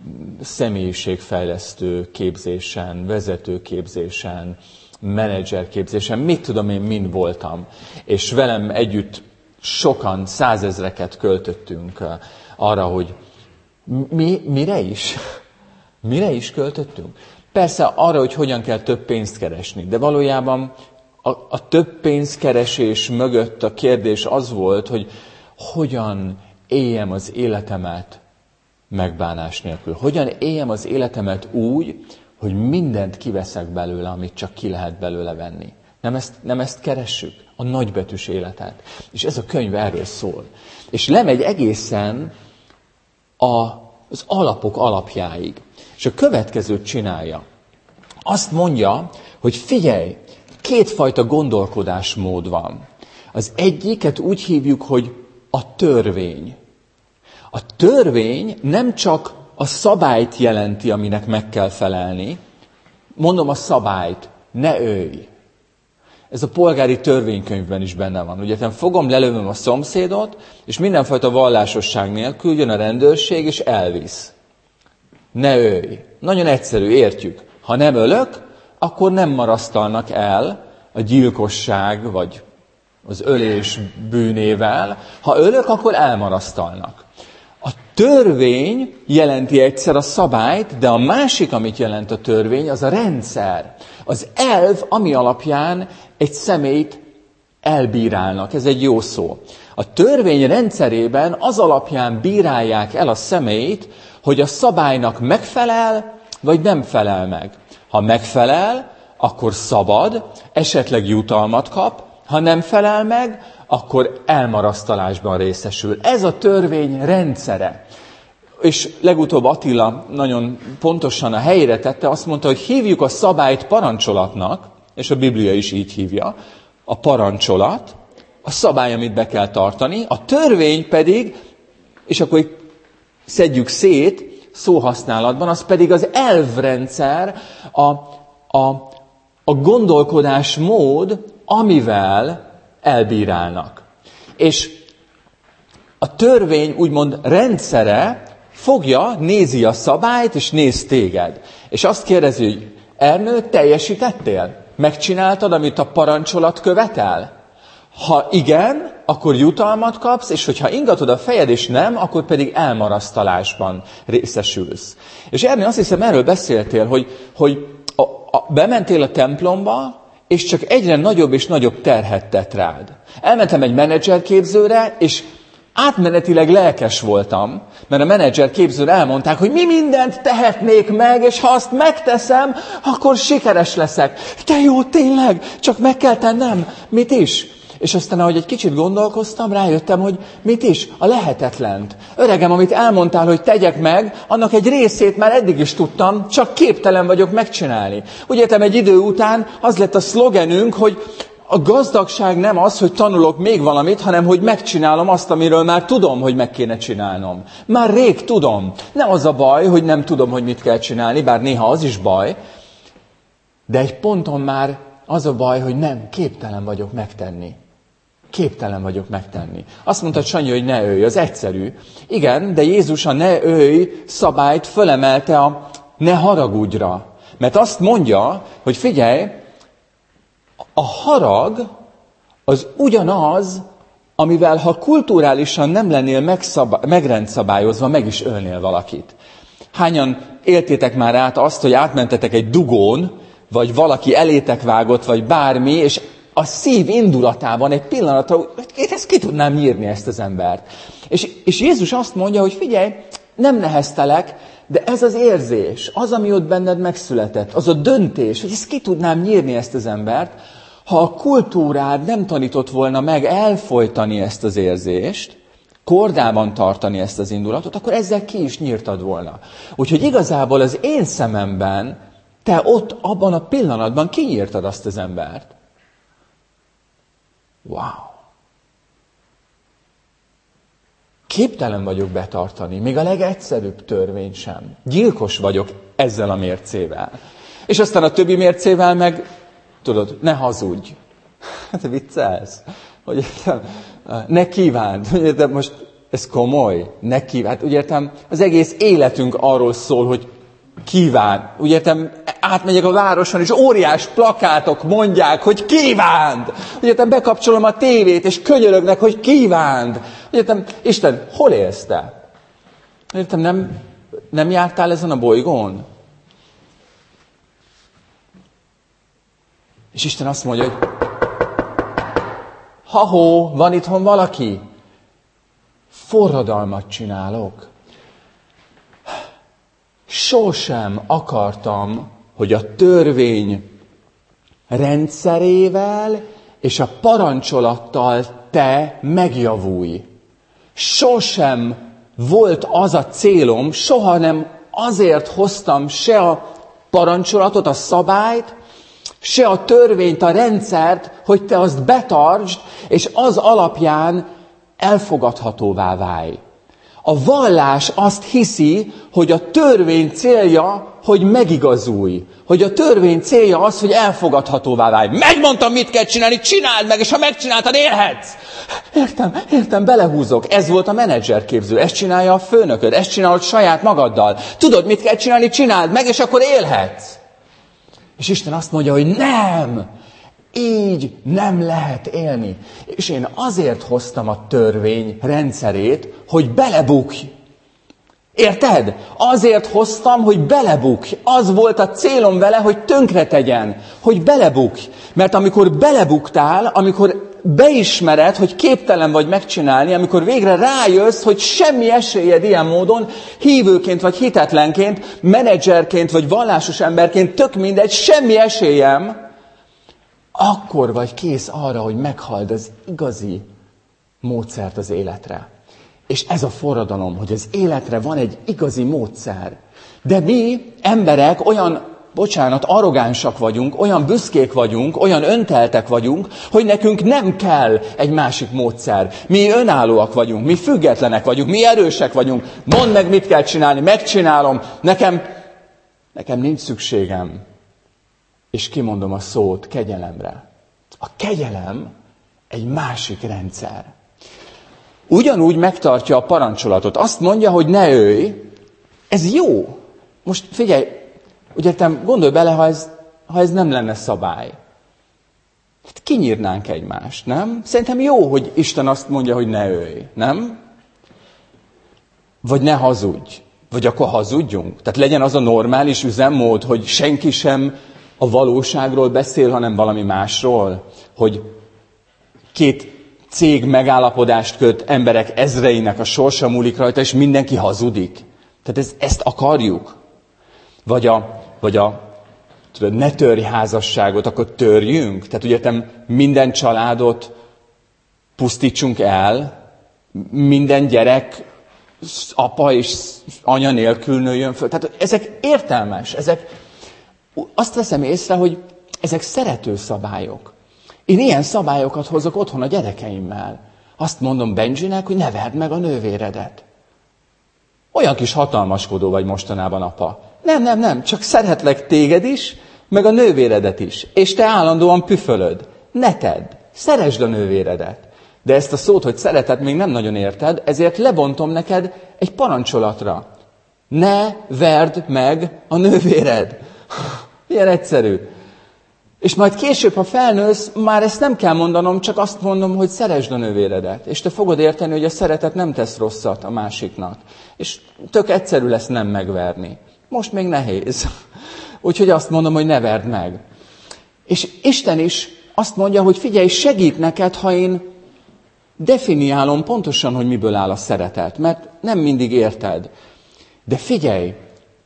személyiségfejlesztő képzésen, vezetőképzésen, menedzserképzésen, mit tudom én, mind voltam. És velem együtt sokan, százezreket költöttünk arra, hogy mi, mire is? Mire is költöttünk? Persze arra, hogy hogyan kell több pénzt keresni, de valójában a, a több pénzkeresés mögött a kérdés az volt, hogy hogyan éljem az életemet megbánás nélkül. Hogyan éljem az életemet úgy, hogy mindent kiveszek belőle, amit csak ki lehet belőle venni. Nem ezt, nem ezt keressük, a nagybetűs életet. És ez a könyv erről szól. És lemegy egészen a, az alapok alapjáig. És a következőt csinálja. Azt mondja, hogy figyelj, kétfajta gondolkodásmód van. Az egyiket úgy hívjuk, hogy a törvény. A törvény nem csak a szabályt jelenti, aminek meg kell felelni. Mondom a szabályt, ne ölj. Ez a polgári törvénykönyvben is benne van. Ugye, fogom, lelövöm a szomszédot, és mindenfajta vallásosság nélkül jön a rendőrség, és elvisz. Ne ölj. Nagyon egyszerű, értjük. Ha nem ölök, akkor nem marasztalnak el a gyilkosság vagy az ölés bűnével. Ha ölök, akkor elmarasztalnak. A törvény jelenti egyszer a szabályt, de a másik, amit jelent a törvény, az a rendszer. Az elv, ami alapján egy személyt elbírálnak. Ez egy jó szó. A törvény rendszerében az alapján bírálják el a személyt, hogy a szabálynak megfelel, vagy nem felel meg. Ha megfelel, akkor szabad, esetleg jutalmat kap, ha nem felel meg, akkor elmarasztalásban részesül. Ez a törvény rendszere. És legutóbb Attila nagyon pontosan a helyére tette, azt mondta, hogy hívjuk a szabályt parancsolatnak, és a Biblia is így hívja, a parancsolat, a szabály, amit be kell tartani, a törvény pedig, és akkor szedjük szét szóhasználatban, az pedig az elvrendszer, a, a, a gondolkodásmód, amivel elbírálnak. És a törvény úgymond rendszere fogja, nézi a szabályt, és néz téged. És azt kérdezi, hogy Ernő, teljesítettél? Megcsináltad, amit a parancsolat követel? Ha igen, akkor jutalmat kapsz, és hogyha ingatod a fejed, és nem, akkor pedig elmarasztalásban részesülsz. És Ernő, azt hiszem, erről beszéltél, hogy, hogy a, a, bementél a templomba, és csak egyre nagyobb és nagyobb terhet tett rád. Elmentem egy menedzserképzőre, és átmenetileg lelkes voltam, mert a menedzserképzőre elmondták, hogy mi mindent tehetnék meg, és ha azt megteszem, akkor sikeres leszek. De jó, tényleg, csak meg kell tennem. Mit is? És aztán, ahogy egy kicsit gondolkoztam, rájöttem, hogy mit is? A lehetetlent. Öregem, amit elmondtál, hogy tegyek meg, annak egy részét már eddig is tudtam, csak képtelen vagyok megcsinálni. Úgy értem, egy idő után az lett a szlogenünk, hogy a gazdagság nem az, hogy tanulok még valamit, hanem hogy megcsinálom azt, amiről már tudom, hogy meg kéne csinálnom. Már rég tudom. Nem az a baj, hogy nem tudom, hogy mit kell csinálni, bár néha az is baj, de egy ponton már az a baj, hogy nem, képtelen vagyok megtenni. Képtelen vagyok megtenni. Azt mondta Sanyi, hogy ne ölj, az egyszerű. Igen, de Jézus a ne ölj szabályt fölemelte a ne haragudjra. Mert azt mondja, hogy figyelj, a harag az ugyanaz, amivel ha kulturálisan nem lennél megszab- megrendszabályozva, meg is ölnél valakit. Hányan éltétek már át azt, hogy átmentetek egy dugón, vagy valaki elétek vágott, vagy bármi, és a szív indulatában egy pillanatra, hogy én ezt ki tudnám nyírni, ezt az embert. És, és Jézus azt mondja, hogy figyelj, nem neheztelek, de ez az érzés, az, ami ott benned megszületett, az a döntés, hogy ezt ki tudnám nyírni, ezt az embert, ha a kultúrád nem tanított volna meg elfojtani ezt az érzést, kordában tartani ezt az indulatot, akkor ezzel ki is nyírtad volna. Úgyhogy igazából az én szememben te ott, abban a pillanatban kinyírtad azt az embert. Wow! Képtelen vagyok betartani, még a legegyszerűbb törvény sem. Gyilkos vagyok ezzel a mércével. És aztán a többi mércével meg, tudod, ne hazudj. Hát viccelsz. Hogy ne kívánd. Ugye, most ez komoly. Ne kívánd. Úgy értem, az egész életünk arról szól, hogy kíván. Úgy értem, átmegyek a városon, és óriás plakátok mondják, hogy kívánd. Úgy értem, bekapcsolom a tévét, és könyörögnek, hogy kívánd. Úgy értem, Isten, hol élsz te? Úgy értem, nem, nem jártál ezen a bolygón? És Isten azt mondja, hogy ha-hó, van itthon valaki? Forradalmat csinálok. Sosem akartam, hogy a törvény rendszerével és a parancsolattal te megjavulj. Sosem volt az a célom, soha nem azért hoztam se a parancsolatot, a szabályt, se a törvényt, a rendszert, hogy te azt betartsd, és az alapján elfogadhatóvá válj. A vallás azt hiszi, hogy a törvény célja, hogy megigazulj. Hogy a törvény célja az, hogy elfogadhatóvá válj. Megmondtam, mit kell csinálni, csináld meg, és ha megcsináltad, élhetsz. Értem, értem, belehúzok. Ez volt a menedzserképző. Ezt csinálja a főnököd, ezt csinálod saját magaddal. Tudod, mit kell csinálni, csináld meg, és akkor élhetsz. És Isten azt mondja, hogy nem, így nem lehet élni. És én azért hoztam a törvény rendszerét, hogy belebukj. Érted? Azért hoztam, hogy belebukj. Az volt a célom vele, hogy tönkre tegyen, hogy belebukj. Mert amikor belebuktál, amikor beismered, hogy képtelen vagy megcsinálni, amikor végre rájössz, hogy semmi esélyed ilyen módon, hívőként vagy hitetlenként, menedzserként vagy vallásos emberként, tök mindegy, semmi esélyem, akkor vagy kész arra, hogy meghald az igazi módszert az életre. És ez a forradalom, hogy az életre van egy igazi módszer. De mi, emberek, olyan, bocsánat, arrogánsak vagyunk, olyan büszkék vagyunk, olyan önteltek vagyunk, hogy nekünk nem kell egy másik módszer. Mi önállóak vagyunk, mi függetlenek vagyunk, mi erősek vagyunk. Mondd meg, mit kell csinálni, megcsinálom. Nekem, nekem nincs szükségem. És kimondom a szót, kegyelemre. A kegyelem egy másik rendszer. Ugyanúgy megtartja a parancsolatot. Azt mondja, hogy ne ölj. Ez jó. Most figyelj, ugye te gondolj bele, ha ez, ha ez nem lenne szabály. Hát kinyírnánk egymást, nem? Szerintem jó, hogy Isten azt mondja, hogy ne ölj, nem? Vagy ne hazudj. Vagy akkor hazudjunk. Tehát legyen az a normális üzemmód, hogy senki sem a valóságról beszél, hanem valami másról. Hogy két cég megállapodást köt, emberek ezreinek a sorsa múlik rajta, és mindenki hazudik. Tehát ez, ezt akarjuk. Vagy a, vagy a tudod, ne törj házasságot, akkor törjünk. Tehát ugye minden családot pusztítsunk el, minden gyerek apa és anya nélkül nőjön föl. Tehát ezek értelmes, ezek, azt veszem észre, hogy ezek szerető szabályok. Én ilyen szabályokat hozok otthon a gyerekeimmel. Azt mondom Benjinek, hogy ne verd meg a nővéredet. Olyan kis hatalmaskodó vagy mostanában, apa. Nem, nem, nem, csak szeretlek téged is, meg a nővéredet is. És te állandóan püfölöd. Ne tedd, szeresd a nővéredet. De ezt a szót, hogy szereted, még nem nagyon érted, ezért lebontom neked egy parancsolatra. Ne verd meg a nővéred. Ilyen egyszerű. És majd később, ha felnősz, már ezt nem kell mondanom, csak azt mondom, hogy szeresd a nővéredet. És te fogod érteni, hogy a szeretet nem tesz rosszat a másiknak. És tök egyszerű lesz nem megverni. Most még nehéz. Úgyhogy azt mondom, hogy ne verd meg. És Isten is azt mondja, hogy figyelj, segít neked, ha én definiálom pontosan, hogy miből áll a szeretet. Mert nem mindig érted. De figyelj,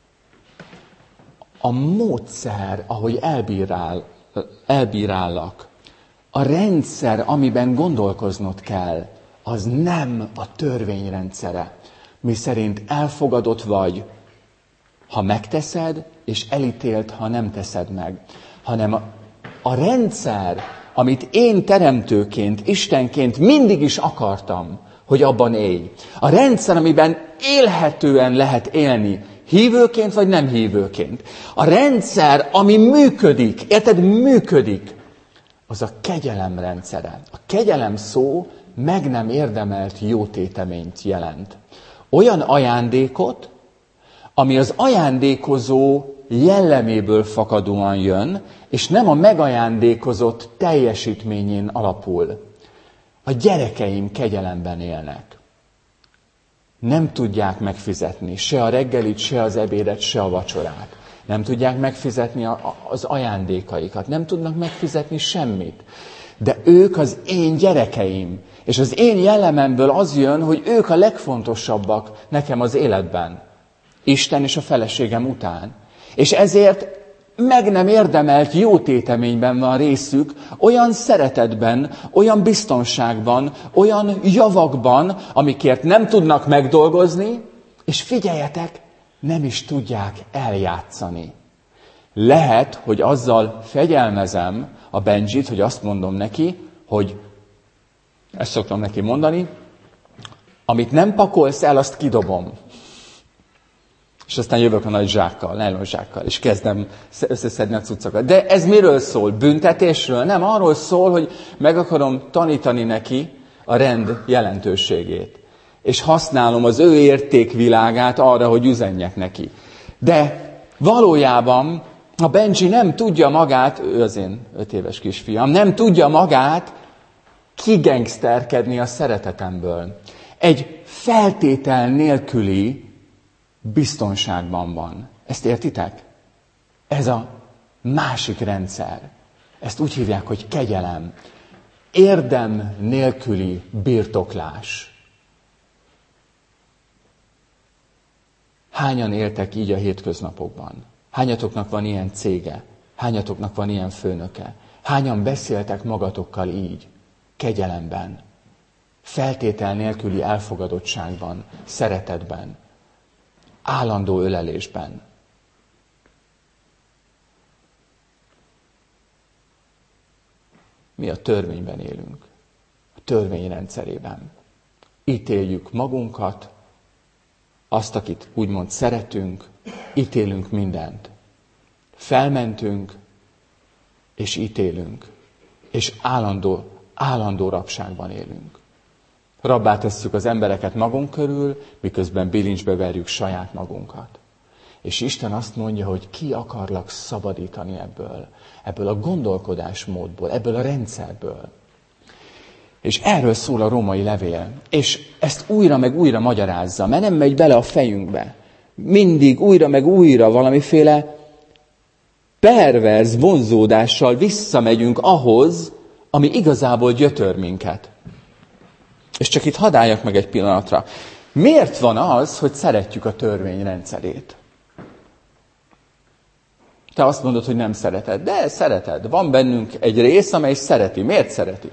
a módszer, ahogy elbírál, elbírállak, a rendszer, amiben gondolkoznod kell, az nem a törvényrendszere. Mi szerint elfogadott vagy, ha megteszed, és elítélt, ha nem teszed meg. Hanem a, a rendszer, amit én teremtőként, Istenként mindig is akartam, hogy abban élj. A rendszer, amiben élhetően lehet élni, hívőként vagy nem hívőként. A rendszer, ami működik, érted, működik, az a kegyelem rendszere. A kegyelem szó meg nem érdemelt jótéteményt jelent. Olyan ajándékot, ami az ajándékozó jelleméből fakadóan jön, és nem a megajándékozott teljesítményén alapul. A gyerekeim kegyelemben élnek. Nem tudják megfizetni se a reggelit, se az ebédet, se a vacsorát. Nem tudják megfizetni a, a, az ajándékaikat. Nem tudnak megfizetni semmit. De ők az én gyerekeim. És az én jellememből az jön, hogy ők a legfontosabbak nekem az életben. Isten és a feleségem után. És ezért meg nem érdemelt jótéteményben van részük, olyan szeretetben, olyan biztonságban, olyan javakban, amikért nem tudnak megdolgozni, és figyeljetek, nem is tudják eljátszani. Lehet, hogy azzal fegyelmezem a Benjit, hogy azt mondom neki, hogy ezt szoktam neki mondani, amit nem pakolsz el, azt kidobom. És aztán jövök a nagy zsákkal, nylon zsákkal, és kezdem összeszedni a cuccokat. De ez miről szól? Büntetésről? Nem, arról szól, hogy meg akarom tanítani neki a rend jelentőségét. És használom az ő értékvilágát arra, hogy üzenjek neki. De valójában A Benji nem tudja magát, ő az én öt éves kisfiam, nem tudja magát kigengszterkedni a szeretetemből. Egy feltétel nélküli biztonságban van. Ezt értitek? Ez a másik rendszer. Ezt úgy hívják, hogy kegyelem. Érdem nélküli birtoklás. Hányan éltek így a hétköznapokban? Hányatoknak van ilyen cége? Hányatoknak van ilyen főnöke? Hányan beszéltek magatokkal így? Kegyelemben. Feltétel nélküli elfogadottságban, szeretetben. Állandó ölelésben. Mi a törvényben élünk. A törvény rendszerében. Ítéljük magunkat, azt, akit úgymond szeretünk, ítélünk mindent. Felmentünk, és ítélünk. És állandó, állandó rabságban élünk. Rabbá tesszük az embereket magunk körül, miközben bilincsbe verjük saját magunkat. És Isten azt mondja, hogy ki akarlak szabadítani ebből, ebből a gondolkodásmódból, ebből a rendszerből. És erről szól a római levél. És ezt újra meg újra magyarázza, mert nem megy bele a fejünkbe. Mindig újra meg újra valamiféle perverz vonzódással visszamegyünk ahhoz, ami igazából gyötör minket. És csak itt hadd álljak meg egy pillanatra. Miért van az, hogy szeretjük a törvény rendszerét? Te azt mondod, hogy nem szereted. De szereted. Van bennünk egy rész, amely szereti. Miért szereti?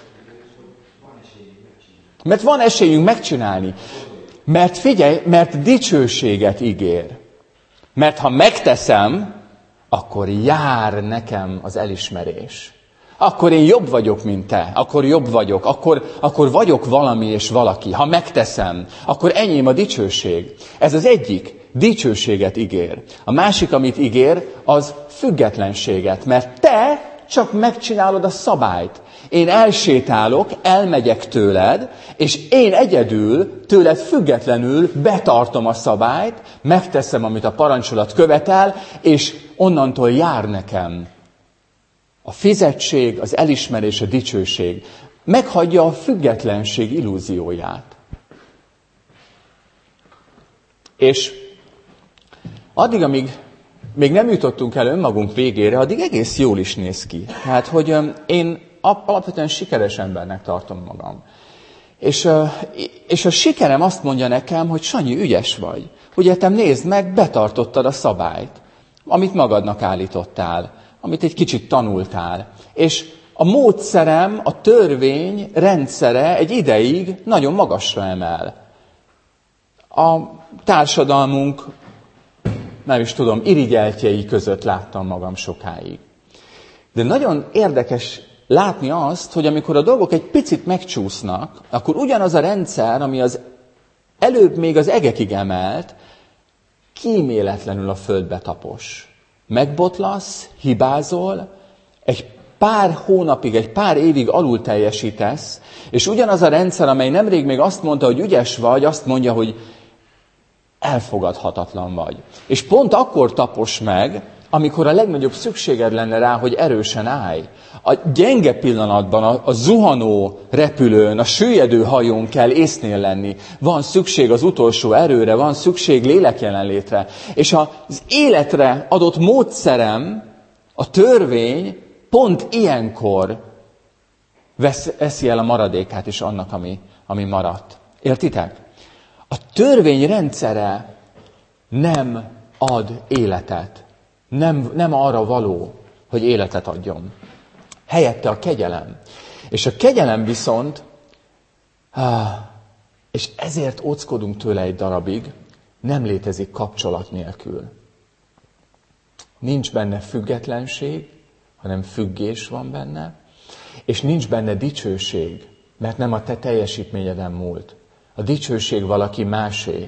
Mert van esélyünk megcsinálni. Mert figyelj, mert dicsőséget ígér. Mert ha megteszem, akkor jár nekem az elismerés. Akkor én jobb vagyok, mint te. Akkor jobb vagyok. Akkor, akkor vagyok valami és valaki. Ha megteszem, akkor enyém a dicsőség. Ez az egyik. Dicsőséget ígér. A másik, amit ígér, az függetlenséget. Mert te csak megcsinálod a szabályt. Én elsétálok, elmegyek tőled, és én egyedül, tőled függetlenül betartom a szabályt, megteszem, amit a parancsolat követel, és onnantól jár nekem a fizetség, az elismerés, a dicsőség. Meghagyja a függetlenség illúzióját. És addig, amíg még nem jutottunk el önmagunk végére, addig egész jól is néz ki. Tehát, hogy én alapvetően sikeres embernek tartom magam. És, és a sikerem azt mondja nekem, hogy Sanyi, ügyes vagy. Ugye te nézd meg, betartottad a szabályt, amit magadnak állítottál, amit egy kicsit tanultál. És a módszerem, a törvény rendszere egy ideig nagyon magasra emel. A társadalmunk, nem is tudom, irigyeltjei között láttam magam sokáig. De nagyon érdekes látni azt, hogy amikor a dolgok egy picit megcsúsznak, akkor ugyanaz a rendszer, ami az előbb még az egekig emelt, kíméletlenül a földbe tapos. Megbotlasz, hibázol, egy pár hónapig, egy pár évig alul teljesítesz, és ugyanaz a rendszer, amely nemrég még azt mondta, hogy ügyes vagy, azt mondja, hogy elfogadhatatlan vagy. És pont akkor tapos meg, amikor a legnagyobb szükséged lenne rá, hogy erősen állj. A gyenge pillanatban, a, a zuhanó repülőn, a süllyedő hajón kell észnél lenni. Van szükség az utolsó erőre, van szükség lélekjelenlétre. És az életre adott módszerem, a törvény pont ilyenkor vesz, veszi el a maradékát is annak, ami, ami maradt. Értitek? A törvény rendszere nem ad életet. Nem, nem arra való, hogy életet adjon. Helyette a kegyelem. És a kegyelem viszont, és ezért óckodunk tőle egy darabig, nem létezik kapcsolat nélkül. Nincs benne függetlenség, hanem függés van benne, és nincs benne dicsőség, mert nem a te teljesítményeden múlt. A dicsőség valaki másé.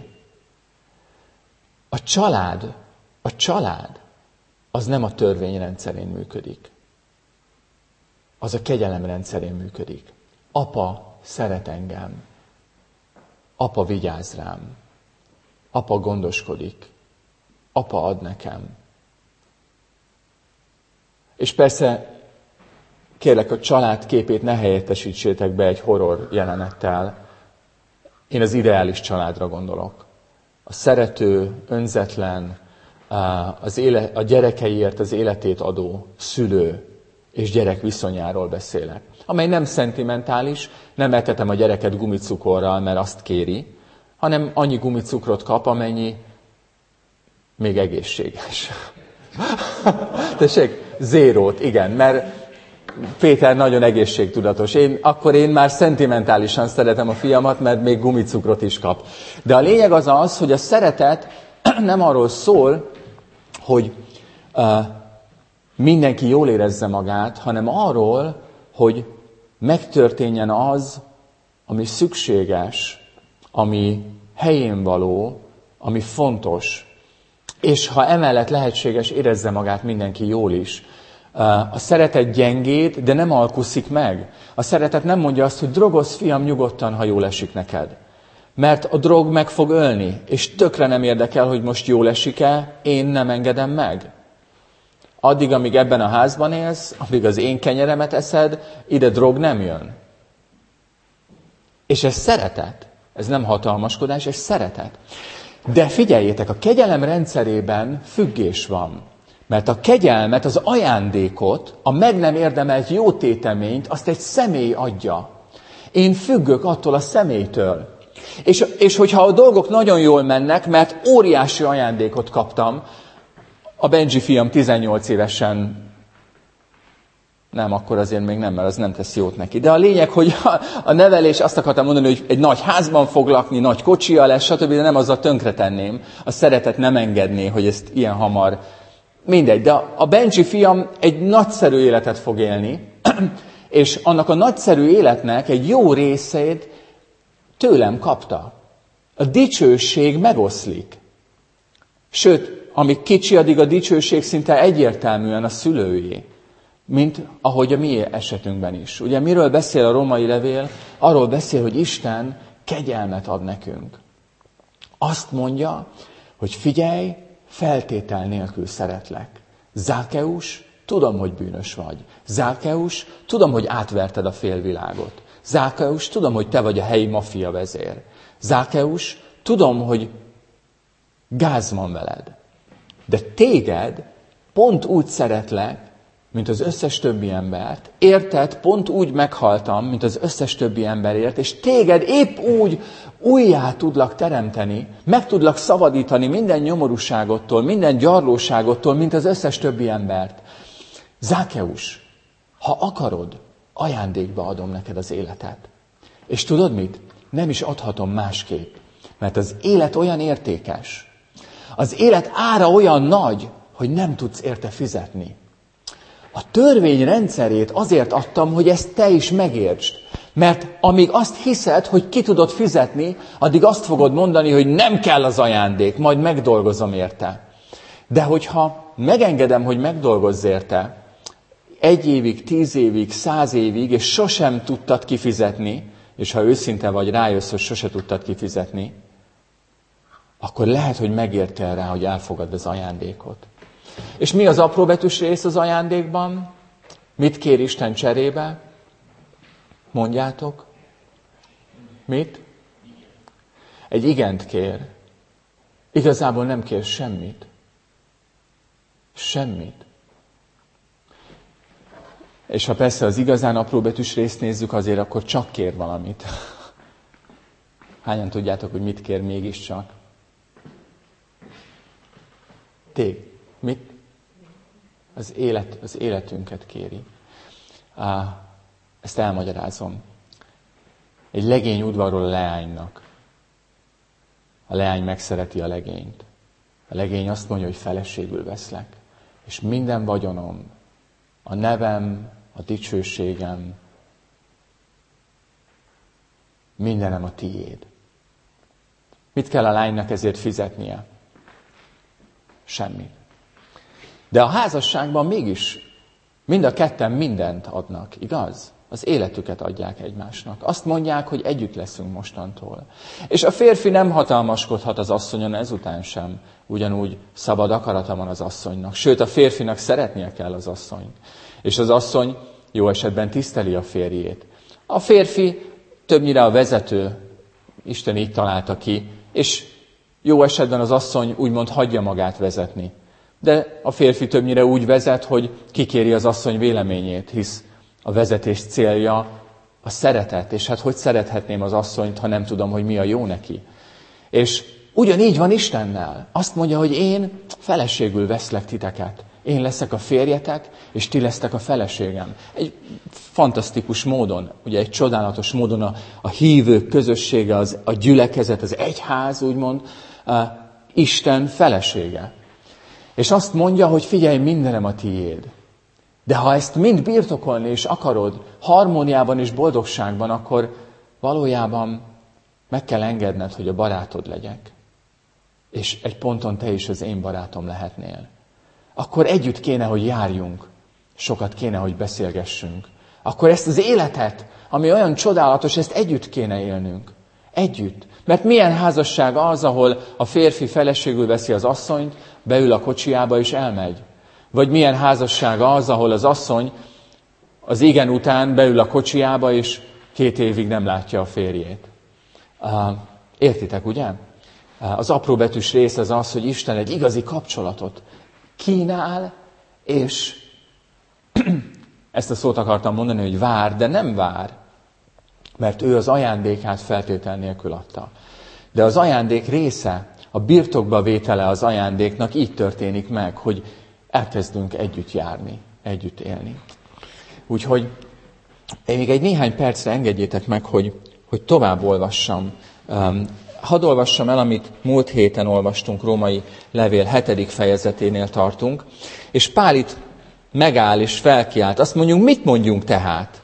A család, a család, az nem a törvény rendszerén működik. Az a kegyelem rendszerén működik. Apa szeret engem. Apa vigyáz rám. Apa gondoskodik. Apa ad nekem. És persze, kérlek, a család képét ne helyettesítsétek be egy horror jelenettel. Én az ideális családra gondolok. A szerető, önzetlen, az éle, a gyerekeiért az életét adó szülő és gyerek viszonyáról beszélek. Amely nem szentimentális, nem etetem a gyereket gumicukorral, mert azt kéri, hanem annyi gumicukrot kap, amennyi még egészséges. Tessék, zérót, igen, mert Péter nagyon egészségtudatos. Én, akkor én már szentimentálisan szeretem a fiamat, mert még gumicukrot is kap. De a lényeg az az, hogy a szeretet nem arról szól, hogy uh, mindenki jól érezze magát, hanem arról, hogy megtörténjen az, ami szükséges, ami helyén való, ami fontos. És ha emellett lehetséges, érezze magát mindenki jól is. A szeretet gyengéd, de nem alkuszik meg. A szeretet nem mondja azt, hogy drogozz, fiam, nyugodtan, ha jól esik neked. Mert a drog meg fog ölni, és tökre nem érdekel, hogy most jól esik-e, én nem engedem meg. Addig, amíg ebben a házban élsz, amíg az én kenyeremet eszed, ide drog nem jön. És ez szeretet. Ez nem hatalmaskodás, ez szeretet. De figyeljétek, a kegyelem rendszerében függés van. Mert a kegyelmet, az ajándékot, a meg nem érdemelt jótéteményt, azt egy személy adja. Én függök attól a személytől. És, és hogyha a dolgok nagyon jól mennek, mert óriási ajándékot kaptam, a Benji fiam tizennyolc évesen, nem, akkor azért még nem, mert az nem tesz jót neki. De a lényeg, hogy a, a nevelés, azt akartam mondani, hogy egy nagy házban fog lakni, nagy kocsia lesz, stb., de nem azzal tönkretenném. A szeretet nem engedné, hogy ezt ilyen hamar... Mindegy, de a Benji fiam egy nagyszerű életet fog élni, és annak a nagyszerű életnek egy jó részét tőlem kapta. A dicsőség megoszlik. Sőt, amíg kicsi, addig a dicsőség szinte egyértelműen a szülőjé, mint ahogy a mi esetünkben is. Ugye miről beszél a római levél? Arról beszél, hogy Isten kegyelmet ad nekünk. Azt mondja, hogy figyelj, feltétel nélkül szeretlek. Zákeus, tudom, hogy bűnös vagy. Zákeus, tudom, hogy átverted a félvilágot. Zákeus, tudom, hogy te vagy a helyi maffia vezér. Zákeus, tudom, hogy gáz van veled. De téged pont úgy szeretlek, mint az összes többi embert. Érted? Pont úgy meghaltam, mint az összes többi emberért, és téged épp úgy újjá tudlak teremteni, meg tudlak szabadítani minden nyomorúságottól, minden gyarlóságottól, mint az összes többi embert. Zákeus, ha akarod, ajándékba adom neked az életet. És tudod mit? Nem is adhatom másképp, mert az élet olyan értékes. Az élet ára olyan nagy, hogy nem tudsz érte fizetni. A törvény rendszerét azért adtam, hogy ezt te is megértsd. Mert amíg azt hiszed, hogy ki tudod fizetni, addig azt fogod mondani, hogy nem kell az ajándék, majd megdolgozom érte. De hogyha megengedem, hogy megdolgozz érte, egy évig, tíz évig, száz évig, és sosem tudtad kifizetni, és ha őszinte vagy, rájössz, hogy sose tudtad kifizetni, akkor lehet, hogy megértél rá, hogy elfogadd az ajándékot. És mi az apróbetűs rész az ajándékban? Mit kér Isten cserébe? Mondjátok. Mit? Egy igent kér. Igazából nem kér semmit. Semmit. És ha persze az igazán apróbetűs részt nézzük, azért akkor csak kér valamit. Hányan tudjátok, hogy mit kér mégiscsak? Tég. Mit? Az, élet, az életünket kéri. Á, ezt elmagyarázom. Egy legény udvarol a leánynak. A leány megszereti a legényt. A legény azt mondja, hogy feleségül veszlek. És minden vagyonom, a nevem, a dicsőségem, mindenem a tiéd. Mit kell a lánynak ezért fizetnie? Semmit. De a házasságban mégis mind a ketten mindent adnak, igaz? az életüket adják egymásnak. Azt mondják, hogy együtt leszünk mostantól. És a férfi nem hatalmaskodhat az asszonyon ezután sem. Ugyanúgy szabad akarata van az asszonynak. Sőt, a férfinak szeretnie kell az asszonyt. És az asszony jó esetben tiszteli a férjét. A férfi többnyire a vezető, Isten így találta ki, és jó esetben az asszony úgymond hagyja magát vezetni. De a férfi többnyire úgy vezet, hogy kikéri az asszony véleményét, hisz a vezetés célja a szeretet. És hát hogy szerethetném az asszonyt, ha nem tudom, hogy mi a jó neki. És ugyanígy van Istennel. Azt mondja, hogy én feleségül veszlek titeket. Én leszek a férjetek, és ti lesztek a feleségem. Egy fantasztikus módon, ugye egy csodálatos módon a, a hívők közössége, az, a gyülekezet, az egyház, úgymond, a Isten felesége. És azt mondja, hogy figyelj, mindenem a tiéd. De ha ezt mind birtokolni és akarod, harmóniában és boldogságban, akkor valójában meg kell engedned, hogy a barátod legyek. És egy ponton te is az én barátom lehetnél. Akkor együtt kéne, hogy járjunk. Sokat kéne, hogy beszélgessünk. Akkor ezt az életet, ami olyan csodálatos, ezt együtt kéne élnünk. Együtt. Mert milyen házasság az, ahol a férfi feleségül veszi az asszonyt, beül a kocsiába és elmegy. Vagy milyen házasság az, ahol az asszony az igen után beül a kocsiába, és két évig nem látja a férjét. Értitek, ugye? Az apróbetűs rész az az, hogy Isten egy igazi kapcsolatot kínál, és ezt a szót akartam mondani, hogy vár, de nem vár, mert ő az ajándékát feltétel nélkül adta. De az ajándék része, a birtokba vétele az ajándéknak így történik meg, hogy elkezdünk együtt járni, együtt élni. Úgyhogy én még egy néhány percre engedjétek meg, hogy, hogy tovább olvassam. Hadd olvassam el, amit múlt héten olvastunk, Római levél hetedik fejezeténél tartunk, és Pál itt megáll és felkiált. Azt mondjuk, mit mondjunk tehát?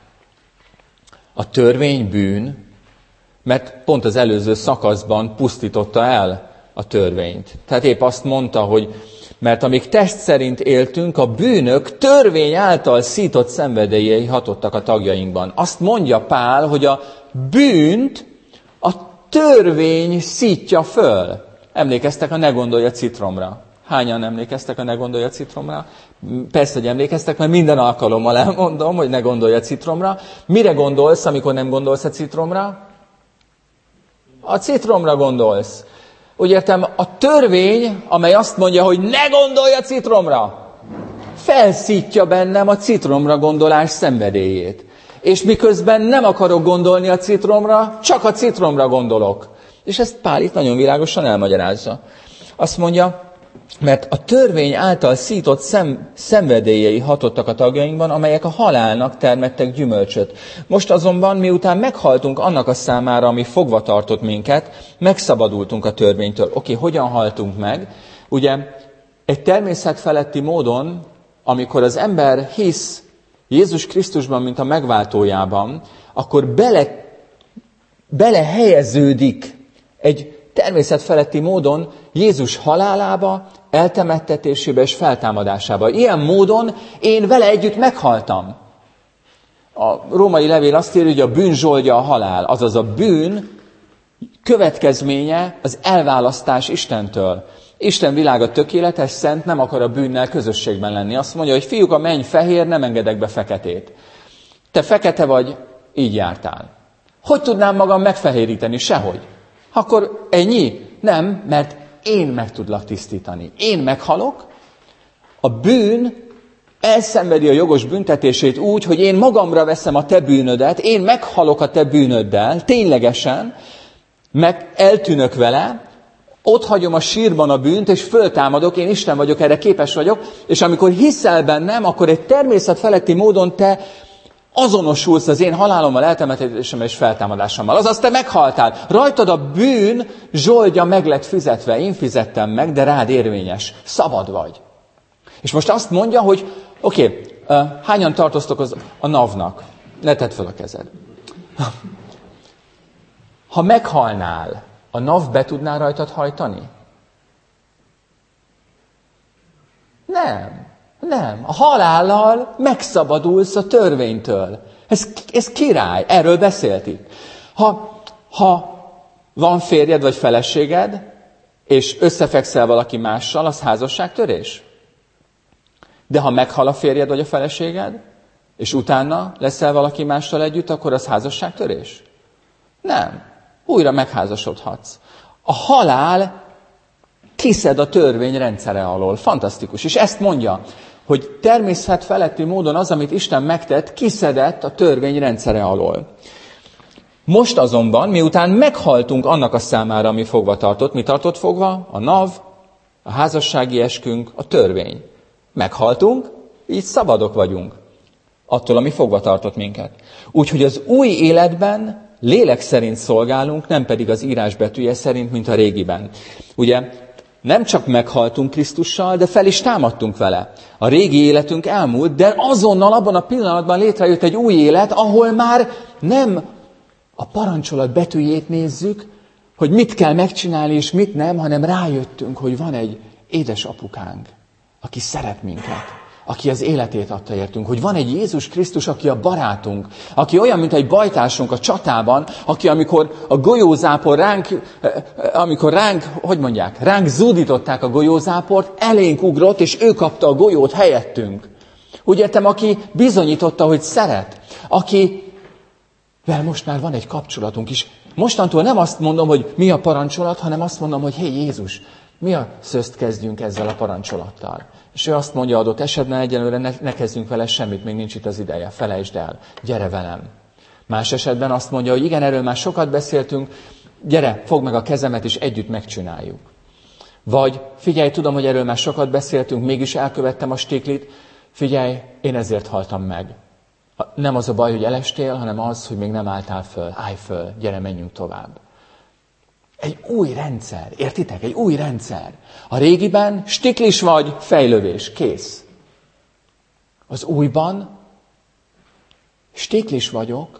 A törvény bűn, mert pont az előző szakaszban pusztította el a törvényt. Tehát épp azt mondta, hogy mert amíg test szerint éltünk, a bűnök törvény által szított szenvedélyei hatottak a tagjainkban. Azt mondja Pál, hogy a bűnt a törvény szítja föl. Emlékeztek a ne gondolj a citromra. Hányan emlékeztek a ne gondolj a citromra? Persze, hogy emlékeztek, mert minden alkalommal elmondom, hogy ne gondolj a citromra. Mire gondolsz, amikor nem gondolsz a citromra? A citromra gondolsz. Úgy értem, a törvény, amely azt mondja, hogy ne gondolj a citromra, felszítja bennem a citromra gondolás szenvedélyét. És miközben nem akarok gondolni a citromra, csak a citromra gondolok. És ezt Pál itt nagyon világosan elmagyarázza. Azt mondja, mert a törvény által szított szem, szenvedélyei hatottak a tagjainkban, amelyek a halálnak termettek gyümölcsöt. Most azonban, miután meghaltunk annak a számára, ami fogva tartott minket, megszabadultunk a törvénytől. Oké, hogyan haltunk meg? Ugye egy természetfeletti módon, amikor az ember hisz Jézus Krisztusban, mint a megváltójában, akkor bele, belehelyeződik egy természetfeletti módon Jézus halálába, eltemettetésébe és feltámadásába. Ilyen módon én vele együtt meghaltam. A római levél azt írja, hogy a bűn zsoldja a halál, azaz a bűn következménye az elválasztás Istentől. Isten világa tökéletes, szent, nem akar a bűnnel közösségben lenni. Azt mondja, hogy fiúk, a menny fehér, nem engedek be feketét. Te fekete vagy, így jártál. Hogy tudnám magam megfehéríteni? Sehogy. Akkor ennyi? Nem, mert én meg tudlak tisztítani. Én meghalok, a bűn elszenvedi a jogos büntetését úgy, hogy én magamra veszem a te bűnödet, én meghalok a te bűnöddel, ténylegesen, meg eltűnök vele, ott hagyom a sírban a bűnt, és föltámadok, én Isten vagyok, erre képes vagyok, és amikor hiszel bennem, akkor egy természetfeletti módon te azonosulsz az én halálommal, eltemetésemmel és feltámadásommal. Azaz te meghaltál. Rajtad a bűn zsoldja meg lett fizetve. Én fizettem meg, de rád érvényes. Szabad vagy. És most azt mondja, hogy oké, okay, uh, hányan tartoztok az, a navnak? Ne tedd fel a kezed. Ha meghalnál, a nav be tudná rajtad hajtani? Nem. Nem. A halállal megszabadulsz a törvénytől. Ez, ez király, erről beszéltük. Ha, ha van férjed vagy feleséged, és összefekszel valaki mással, az házasságtörés? De ha meghal a férjed vagy a feleséged, és utána leszel valaki mással együtt, akkor az házasságtörés? Nem. Újra megházasodhatsz. A halál kiszed a törvény rendszere alól. Fantasztikus. És ezt mondja, hogy természet feletti módon az, amit Isten megtett, kiszedett a törvény rendszere alól. Most azonban, miután meghaltunk annak a számára, ami fogva tartott, mi tartott fogva? A NAV, a házassági eskünk, a törvény. Meghaltunk, így szabadok vagyunk. Attól, ami fogva tartott minket. Úgyhogy az új életben lélek szerint szolgálunk, nem pedig az írás betűje szerint, mint a régiben. Ugye nem csak meghaltunk Krisztussal, de fel is támadtunk vele. A régi életünk elmúlt, de azonnal abban a pillanatban létrejött egy új élet, ahol már nem a parancsolat betűjét nézzük, hogy mit kell megcsinálni és mit nem, hanem rájöttünk, hogy van egy édesapukánk, aki szeret minket, aki az életét adta értünk, hogy van egy Jézus Krisztus, aki a barátunk, aki olyan, mint egy bajtársunk a csatában, aki amikor a golyózápor ránk, amikor ránk, hogy mondják, ránk zúdították a golyózáport, elénk ugrott, és ő kapta a golyót helyettünk. Úgy értem, aki bizonyította, hogy szeret, akivel most már van egy kapcsolatunk is. Mostantól nem azt mondom, hogy mi a parancsolat, hanem azt mondom, hogy hé Jézus, mi a szözt kezdjünk ezzel a parancsolattal. És ő azt mondja adott esetben, egyelőre ne, ne kezdjünk vele semmit, még nincs itt az ideje, felejtsd el, gyere velem. Más esetben azt mondja, hogy igen, erről már sokat beszéltünk, gyere, fogd meg a kezemet, és együtt megcsináljuk. Vagy figyelj, tudom, hogy erről már sokat beszéltünk, mégis elkövettem a stiklit, figyelj, én ezért haltam meg. Nem az a baj, hogy elestél, hanem az, hogy még nem álltál föl, állj föl, gyere, menjünk tovább. Egy új rendszer, értitek? Egy új rendszer. A régiben stiklis vagy, fejlövés, kész. Az újban stiklis vagyok,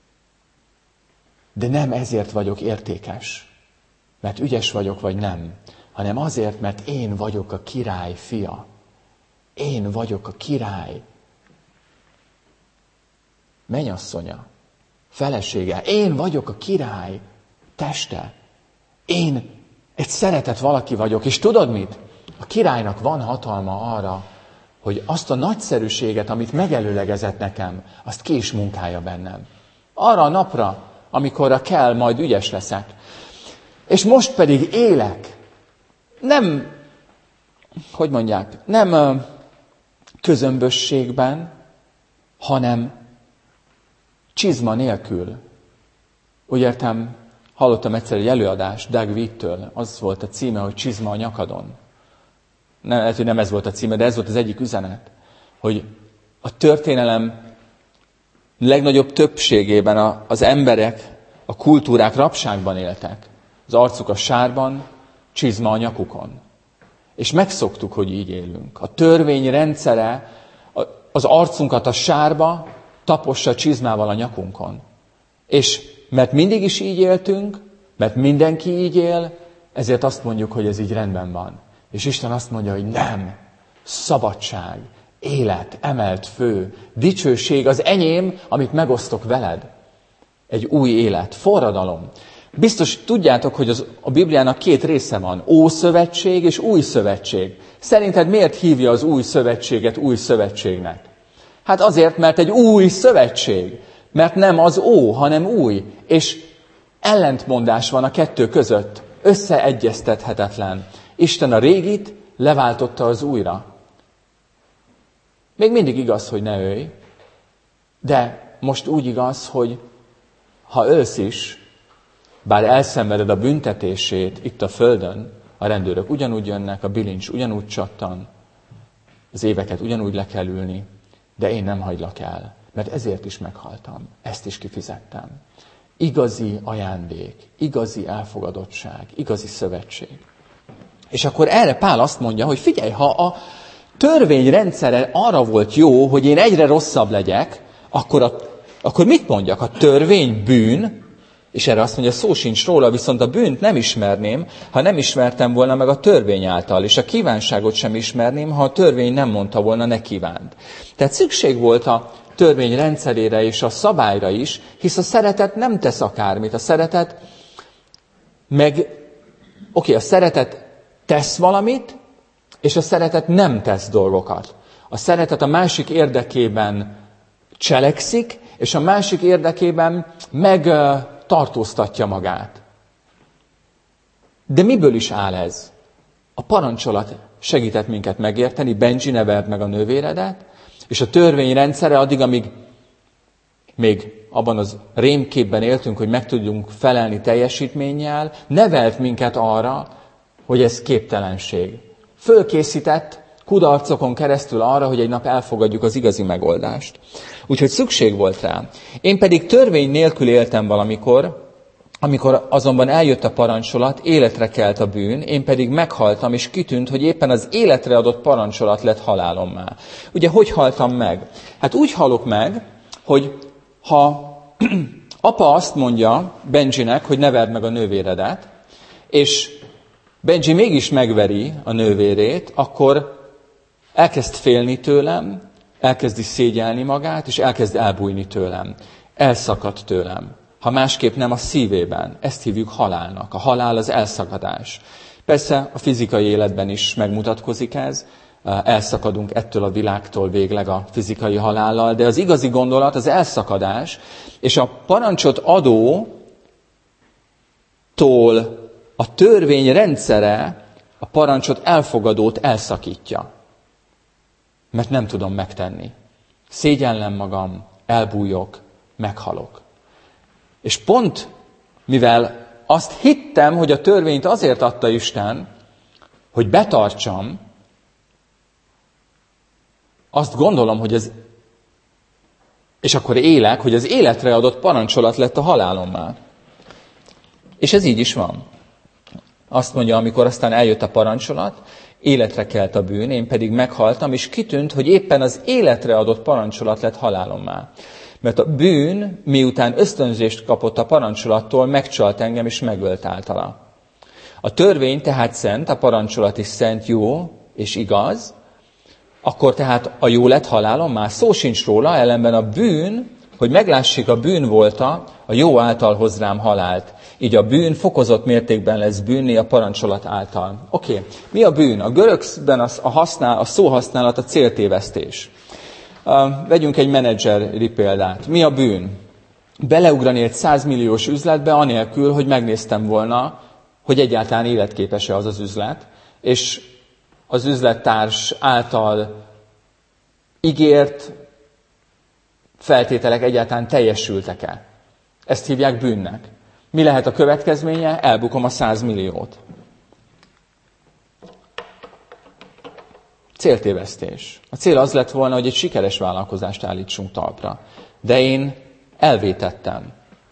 de nem ezért vagyok értékes, mert ügyes vagyok, vagy nem, hanem azért, mert én vagyok a király fia. Én vagyok a király mennyasszonya, felesége. Én vagyok a király teste. Én egy szeretett valaki vagyok, és tudod mit? A királynak van hatalma arra, hogy azt a nagyszerűséget, amit megelőlegezett nekem, azt ki is munkálja bennem. Arra a napra, amikorra kell, majd ügyes leszek. És most pedig élek. Nem, hogy mondják, nem közömbösségben, hanem csizma nélkül. Úgy értem, hallottam egyszer egy előadást Doug Witt-től, az volt a címe, hogy Csizma a nyakadon. Nem, lehet, hogy nem ez volt a címe, de ez volt az egyik üzenet, hogy a történelem legnagyobb többségében a, az emberek, a kultúrák rabságban éltek. Az arcuk a sárban, csizma a nyakukon. És megszoktuk, hogy így élünk. A törvény rendszere az arcunkat a sárba tapossa csizmával a nyakunkon. És mert mindig is így éltünk, mert mindenki így él, ezért azt mondjuk, hogy ez így rendben van. És Isten azt mondja, hogy nem, szabadság, élet, emelt fő, dicsőség az enyém, amit megosztok veled. Egy új élet, forradalom. Biztos tudjátok, hogy az, a Bibliának két része van, Ószövetség és Új Szövetség. Szerinted miért hívja az Új Szövetséget Új Szövetségnek? Hát azért, mert egy új szövetség. Mert nem az ó, hanem új. És ellentmondás van a kettő között. Összeegyeztethetetlen. Isten a régit leváltotta az újra. Még mindig igaz, hogy ne ölj. De most úgy igaz, hogy ha ölsz is, bár elszenveded a büntetését itt a földön, a rendőrök ugyanúgy jönnek, a bilincs ugyanúgy csattan, az éveket ugyanúgy le kell ülni, de én nem hagylak el. Mert ezért is meghaltam. Ezt is kifizettem. Igazi ajándék, igazi elfogadottság, igazi szövetség. És akkor erre Pál azt mondja, hogy figyelj, ha a törvény rendszere arra volt jó, hogy én egyre rosszabb legyek, akkor, a, akkor mit mondjak? A törvény bűn, és erre azt mondja, szó sincs róla, viszont a bűnt nem ismerném, ha nem ismertem volna meg a törvény által, és a kívánságot sem ismerném, ha a törvény nem mondta volna, ne kívánt. Tehát szükség volt a törvény rendszerére és a szabályra is, hisz a szeretet nem tesz akármit. A szeretet meg, oké, okay, a szeretet tesz valamit, és a szeretet nem tesz dolgokat. A szeretet a másik érdekében cselekszik, és a másik érdekében megtartóztatja magát. De miből is áll ez? A parancsolat segített minket megérteni, Benji, neveld meg a nővéredet, és a törvény rendszere addig, amíg még abban az rémképben éltünk, hogy meg tudjunk felelni teljesítménnyel, nevelt minket arra, hogy ez képtelenség. Fölkészített kudarcokon keresztül arra, hogy egy nap elfogadjuk az igazi megoldást. Úgyhogy szükség volt rá. Én pedig törvény nélkül éltem valamikor, amikor azonban eljött a parancsolat, életre kelt a bűn, én pedig meghaltam, és kitűnt, hogy éppen az életre adott parancsolat lett halálommá. Ugye, hogy haltam meg? Hát úgy halok meg, hogy ha apa azt mondja Benjinek, hogy neverd meg a nővéredet, és Benji mégis megveri a nővérét, akkor elkezd félni tőlem, elkezdi szégyelni magát, és elkezd elbújni tőlem. Elszakad tőlem. Ha másképp nem, a szívében. Ezt hívjuk halálnak. A halál az elszakadás. Persze a fizikai életben is megmutatkozik ez. Elszakadunk ettől a világtól végleg a fizikai halállal, de az igazi gondolat az elszakadás, és a parancsot adótól a törvény rendszere a parancsot elfogadót elszakítja. Mert nem tudom megtenni. Szégyellem magam, elbújok, meghalok. És pont, mivel azt hittem, hogy a törvényt azért adta Isten, hogy betartsam, azt gondolom, hogy ez, és akkor élek, hogy az életre adott parancsolat lett a halálommá. És ez így is van. Azt mondja, amikor aztán eljött a parancsolat, életre kelt a bűn, én pedig meghaltam, és kitűnt, hogy éppen az életre adott parancsolat lett halálommá. Mert a bűn, miután ösztönzést kapott a parancsolattól, megcsalt engem, és megölt általa. A törvény tehát szent, a parancsolat is szent, jó és igaz, akkor tehát a jó lett halálommá? Szó sincs róla, ellenben a bűn, hogy meglássék, a bűn volta, a jó által hoz rám halált. Így a bűn fokozott mértékben lesz bűnné a parancsolat által. Oké, okay. Mi a bűn? A görögben a, a, használ, a szóhasználat a céltévesztés. Uh, vegyünk egy menedzseri példát. Mi a bűn? Beleugrani egy százmilliós üzletbe, anélkül, hogy megnéztem volna, hogy egyáltalán életképes-e az az üzlet, és az üzlettárs által ígért feltételek egyáltalán teljesültek-e. Ezt hívják bűnnek. Mi lehet a következménye? Elbukom a százmilliót. Céltévesztés. A cél az lett volna, hogy egy sikeres vállalkozást állítsunk talpra. De én elvétettem.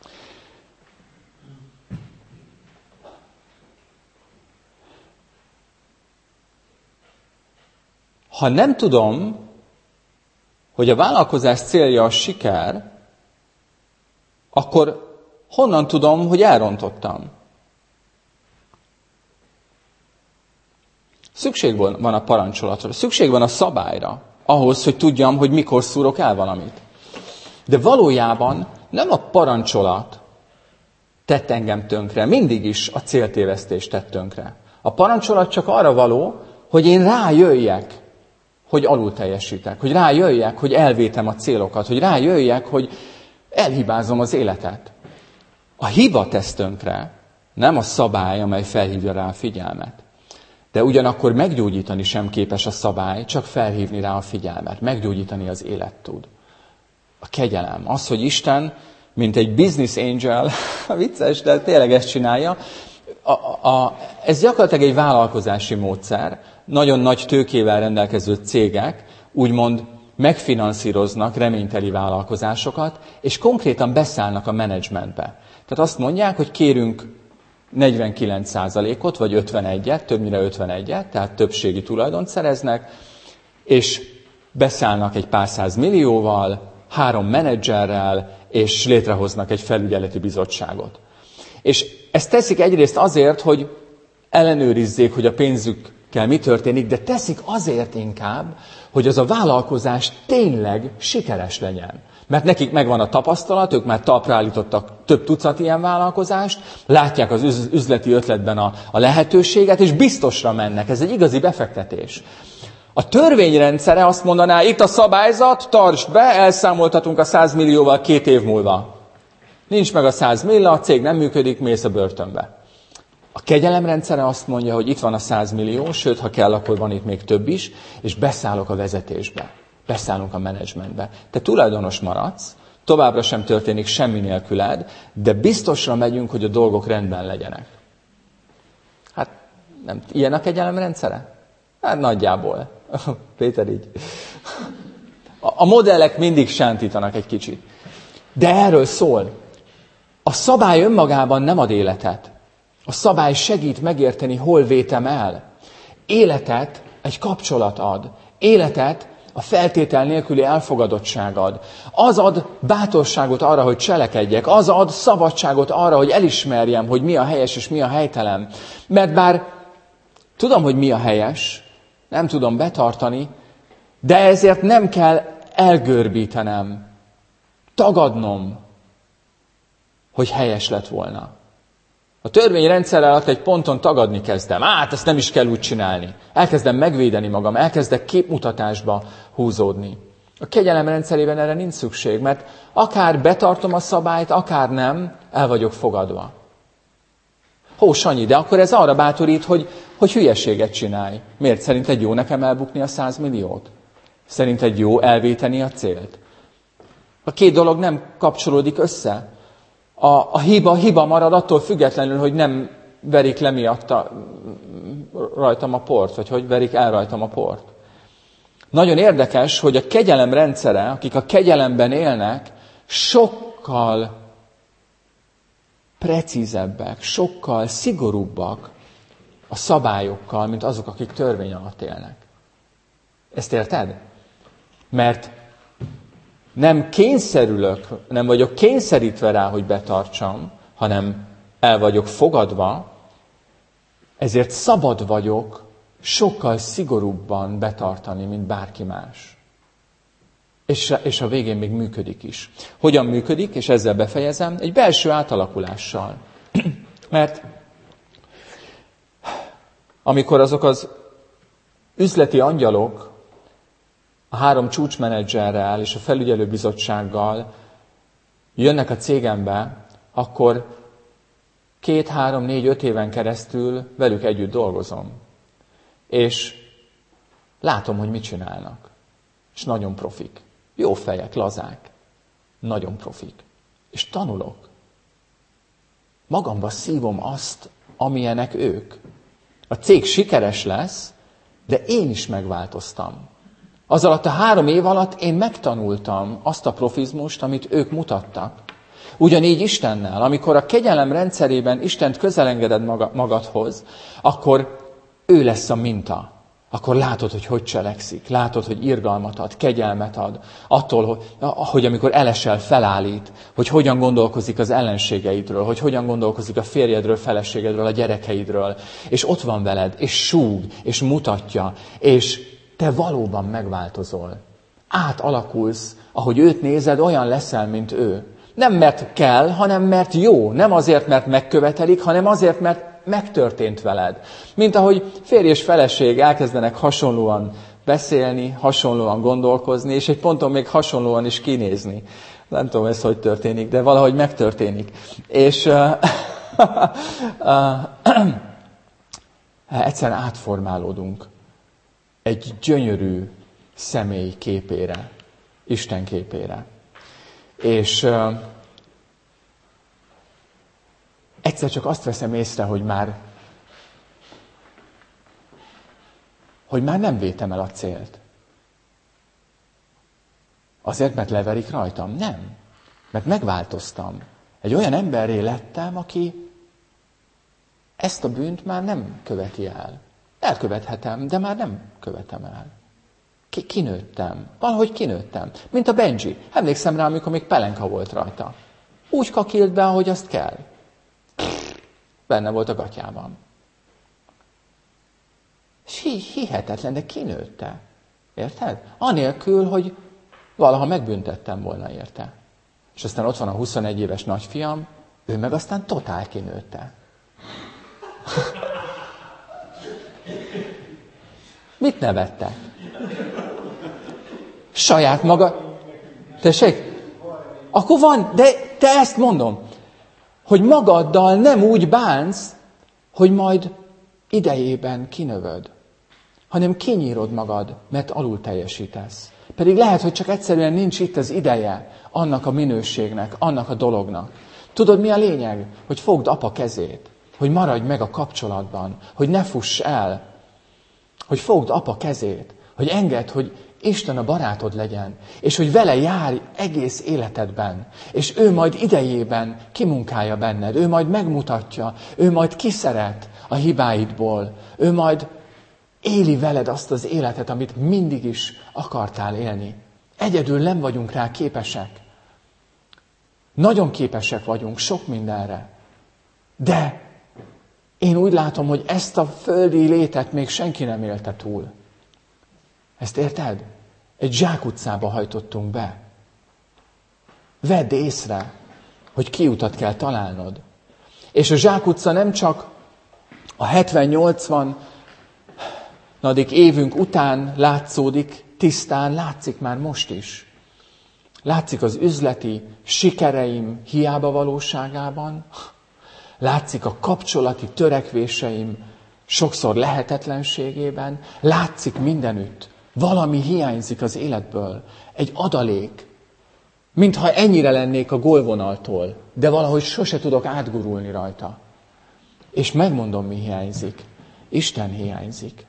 Ha nem tudom, hogy a vállalkozás célja a siker, akkor honnan tudom, hogy elrontottam? Szükség van a parancsolatra, szükség van a szabályra, ahhoz, hogy tudjam, hogy mikor szúrok el valamit. De valójában nem a parancsolat tett engem tönkre, mindig is a céltévesztés tett tönkre. A parancsolat csak arra való, hogy én rájöjjek, hogy alul teljesítek, hogy rájöjjek, hogy elvétem a célokat, hogy rájöjjek, hogy elhibázom az életet. A hiba tesz tönkre, nem a szabály, amely felhívja rá a figyelmet. De ugyanakkor meggyógyítani sem képes a szabály, csak felhívni rá a figyelmet. Meggyógyítani az élet tud. A kegyelem. Az, hogy Isten, mint egy business angel, vicces, de tényleg ezt csinálja, a, a, ez gyakorlatilag egy vállalkozási módszer. Nagyon nagy tőkével rendelkező cégek úgymond megfinanszíroznak reményteli vállalkozásokat, és konkrétan beszállnak a menedzsmentbe. Tehát azt mondják, hogy kérünk negyvenkilenc százalékot, vagy ötvenegyet, többnyire ötvenegyet, tehát többségi tulajdont szereznek, és beszállnak egy pár száz millióval, három menedzserrel, és létrehoznak egy felügyeleti bizottságot. És ezt teszik egyrészt azért, hogy ellenőrizzék, hogy a pénzük kell, mi történik, de teszik azért inkább, hogy az a vállalkozás tényleg sikeres legyen. Mert nekik megvan a tapasztalat, ők már talpra állítottak több tucat ilyen vállalkozást, látják az üzleti ötletben a, a lehetőséget, és biztosra mennek. Ez egy igazi befektetés. A törvényrendszere azt mondaná, itt a szabályzat, tartsd be, elszámoltatunk a száz millióval két év múlva. Nincs meg a száz millió, a cég nem működik, mész a börtönbe. A kegyelem rendszere azt mondja, hogy itt van a száz millió, sőt, ha kell, akkor van itt még több is, és beszállok a vezetésbe. Beszállunk a menedzsmentbe. Te tulajdonos maradsz, továbbra sem történik semmi nélküled, de biztosra megyünk, hogy a dolgok rendben legyenek. Hát, nem, ilyen a kegyelem rendszere? Hát nagyjából. Péter így. A, a modellek mindig sántítanak egy kicsit. De erről szól. A szabály önmagában nem ad életet. A szabály segít megérteni, hol vétem el. Életet egy kapcsolat ad. Életet a feltétel nélküli elfogadottság ad. Az ad bátorságot arra, hogy cselekedjek. Az ad szabadságot arra, hogy elismerjem, hogy mi a helyes és mi a helytelen. Mert bár tudom, hogy mi a helyes, nem tudom betartani, de ezért nem kell elgörbítenem, tagadnom, hogy helyes lett volna. A törvényrendszer alatt egy ponton tagadni kezdem. Át, ezt nem is kell úgy csinálni. Elkezdem megvédeni magam, elkezdek képmutatásba húzódni. A kegyelem rendszerében erre nincs szükség, mert akár betartom a szabályt, akár nem, el vagyok fogadva. Hó, Sanyi, de akkor ez arra bátorít, hogy, hogy hülyeséget csinálj. Miért? Szerinted jó nekem elbukni a száz milliót? Szerinted jó elvéteni a célt? A két dolog nem kapcsolódik össze. A, a hiba, hiba marad attól függetlenül, hogy nem verik le miatta rajtam a port, vagy hogy verik el rajtam a port. Nagyon érdekes, hogy a kegyelem rendszere, akik a kegyelemben élnek, sokkal precízebbek, sokkal szigorúbbak a szabályokkal, mint azok, akik törvény alatt élnek. Ezt érted? Mert nem kényszerülök, nem vagyok kényszerítve rá, hogy betartsam, hanem el vagyok fogadva, ezért szabad vagyok sokkal szigorúbban betartani, mint bárki más. És, és a végén még működik is. Hogyan működik, és ezzel befejezem, egy belső átalakulással. Mert amikor azok az üzleti angyalok a három csúcsmenedzserrel és a felügyelőbizottsággal jönnek a cégembe, akkor két, három, négy, öt éven keresztül velük együtt dolgozom. És látom, hogy mit csinálnak. És nagyon profik. Jó fejek, lazák. Nagyon profik. És tanulok. Magamba szívom azt, amilyenek ők. A cég sikeres lesz, de én is megváltoztam. Az alatt a három év alatt én megtanultam azt a profizmust, amit ők mutattak. Ugyanígy Istennel, amikor a kegyelem rendszerében Istent közelengeded magadhoz, akkor ő lesz a minta. Akkor látod, hogy hogy cselekszik, látod, hogy irgalmat ad, kegyelmet ad, attól, hogy amikor elesel, felállít, hogy hogyan gondolkozik az ellenségeidről, hogy hogyan gondolkozik a férjedről, feleségedről, a gyerekeidről, és ott van veled, és súg, és mutatja, és te valóban megváltozol. Átalakulsz, ahogy őt nézed, olyan leszel, mint ő. Nem mert kell, hanem mert jó. Nem azért, mert megkövetelik, hanem azért, mert megtörtént veled. Mint ahogy férj és feleség elkezdenek hasonlóan beszélni, hasonlóan gondolkozni, és egy ponton még hasonlóan is kinézni. Nem tudom, ez hogy történik, de valahogy megtörténik. És uh, uh, uh, egyszerűen átformálódunk egy gyönyörű személy képére, Isten képére. És uh, egyszer csak azt veszem észre, hogy már, hogy már nem vétem el a célt. Azért, mert leverik rajtam? Nem. Mert megváltoztam. Egy olyan emberré lettem, aki ezt a bűnt már nem követi el. Elkövethetem, de már nem követem el. Ki, kinőttem. Valahogy kinőttem. Mint a Benji. Emlékszem rá, amikor még pelenka volt rajta. Úgy kakilt be, ahogy azt kell. Benne volt a gatyában. És hihetetlen, de kinőtte. Érted? Anélkül, hogy valaha megbüntettem volna érte. És aztán ott van a huszonegy éves nagyfiam, ő meg aztán totál kinőtte. Mit nevettek? Saját maga... Tessék? Akkor van, de te ezt mondom, hogy magaddal nem úgy bánsz, hogy majd idejében kinövöd, hanem kinyírod magad, mert alul teljesítesz. Pedig lehet, hogy csak egyszerűen nincs itt az ideje annak a minőségnek, annak a dolognak. Tudod, mi a lényeg? Hogy fogd apa kezét, hogy maradj meg a kapcsolatban, hogy ne fuss el, hogy fogd apa kezét, hogy engedd, hogy Isten a barátod legyen, és hogy vele járj egész életedben, és ő majd idejében kimunkálja benned, ő majd megmutatja, ő majd kiszeret a hibáidból, ő majd éli veled azt az életet, amit mindig is akartál élni. Egyedül nem vagyunk rá képesek. Nagyon képesek vagyunk sok mindenre. De én úgy látom, hogy ezt a földi létet még senki nem élte túl. Ezt érted? Egy zsákutcába hajtottunk be. Vedd észre, hogy kiutat kell találnod. És a zsákutca nem csak a hetven-nyolcvan évünk után látszódik, tisztán látszik már most is. Látszik az üzleti sikereim hiába valóságában, látszik a kapcsolati törekvéseim sokszor lehetetlenségében, látszik mindenütt. Valami hiányzik az életből, egy adalék, mintha ennyire lennék a gólvonaltól, de valahogy sose tudok átgurulni rajta. És megmondom, mi hiányzik. Isten hiányzik.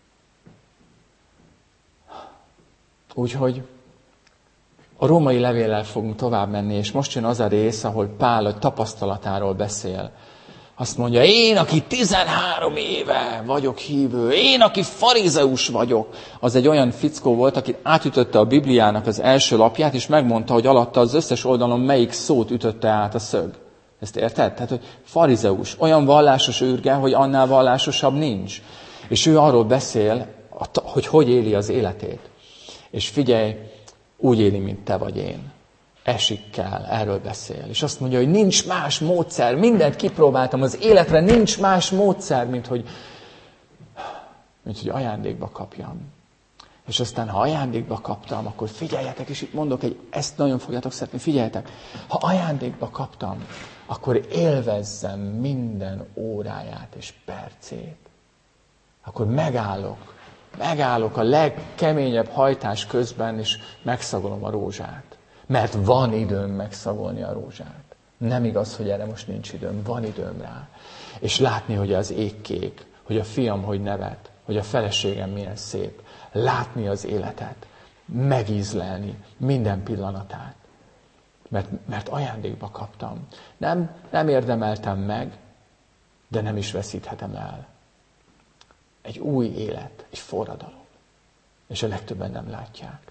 Úgyhogy a római levéllel fogunk tovább menni, és most jön az a rész, ahol Pál a tapasztalatáról beszél. Azt mondja, én, aki tizenhárom éve vagyok hívő, én, aki farizeus vagyok. Az egy olyan fickó volt, aki átütötte a Bibliának az első lapját, és megmondta, hogy alatta az összes oldalon melyik szót ütötte át a szög. Ezt érted? Tehát, hogy farizeus, olyan vallásos űrge, hogy annál vallásosabb nincs. És ő arról beszél, hogy hogy éli az életét. És figyelj, úgy éli, mint te vagy én. Esik kell, erről beszél. És azt mondja, hogy nincs más módszer, mindent kipróbáltam, az életre nincs más módszer, mint hogy, mint hogy ajándékba kapjam. És aztán, ha ajándékba kaptam, akkor figyeljetek, és itt mondok, egy, ezt nagyon fogjátok szeretni, figyeljetek, ha ajándékba kaptam, akkor élvezzem minden óráját és percét. Akkor megállok, megállok a legkeményebb hajtás közben, és megszagolom a rózsát. Mert van időm megszagolni a rózsát. Nem igaz, hogy erre most nincs időm, van időm rá. És látni, hogy az ég kék, hogy a fiam hogy nevet, hogy a feleségem milyen szép. Látni az életet, megízlelni minden pillanatát. Mert, mert ajándékba kaptam. Nem, nem érdemeltem meg, de nem is veszíthetem el. Egy új élet, egy forradalom. És a legtöbben nem látják.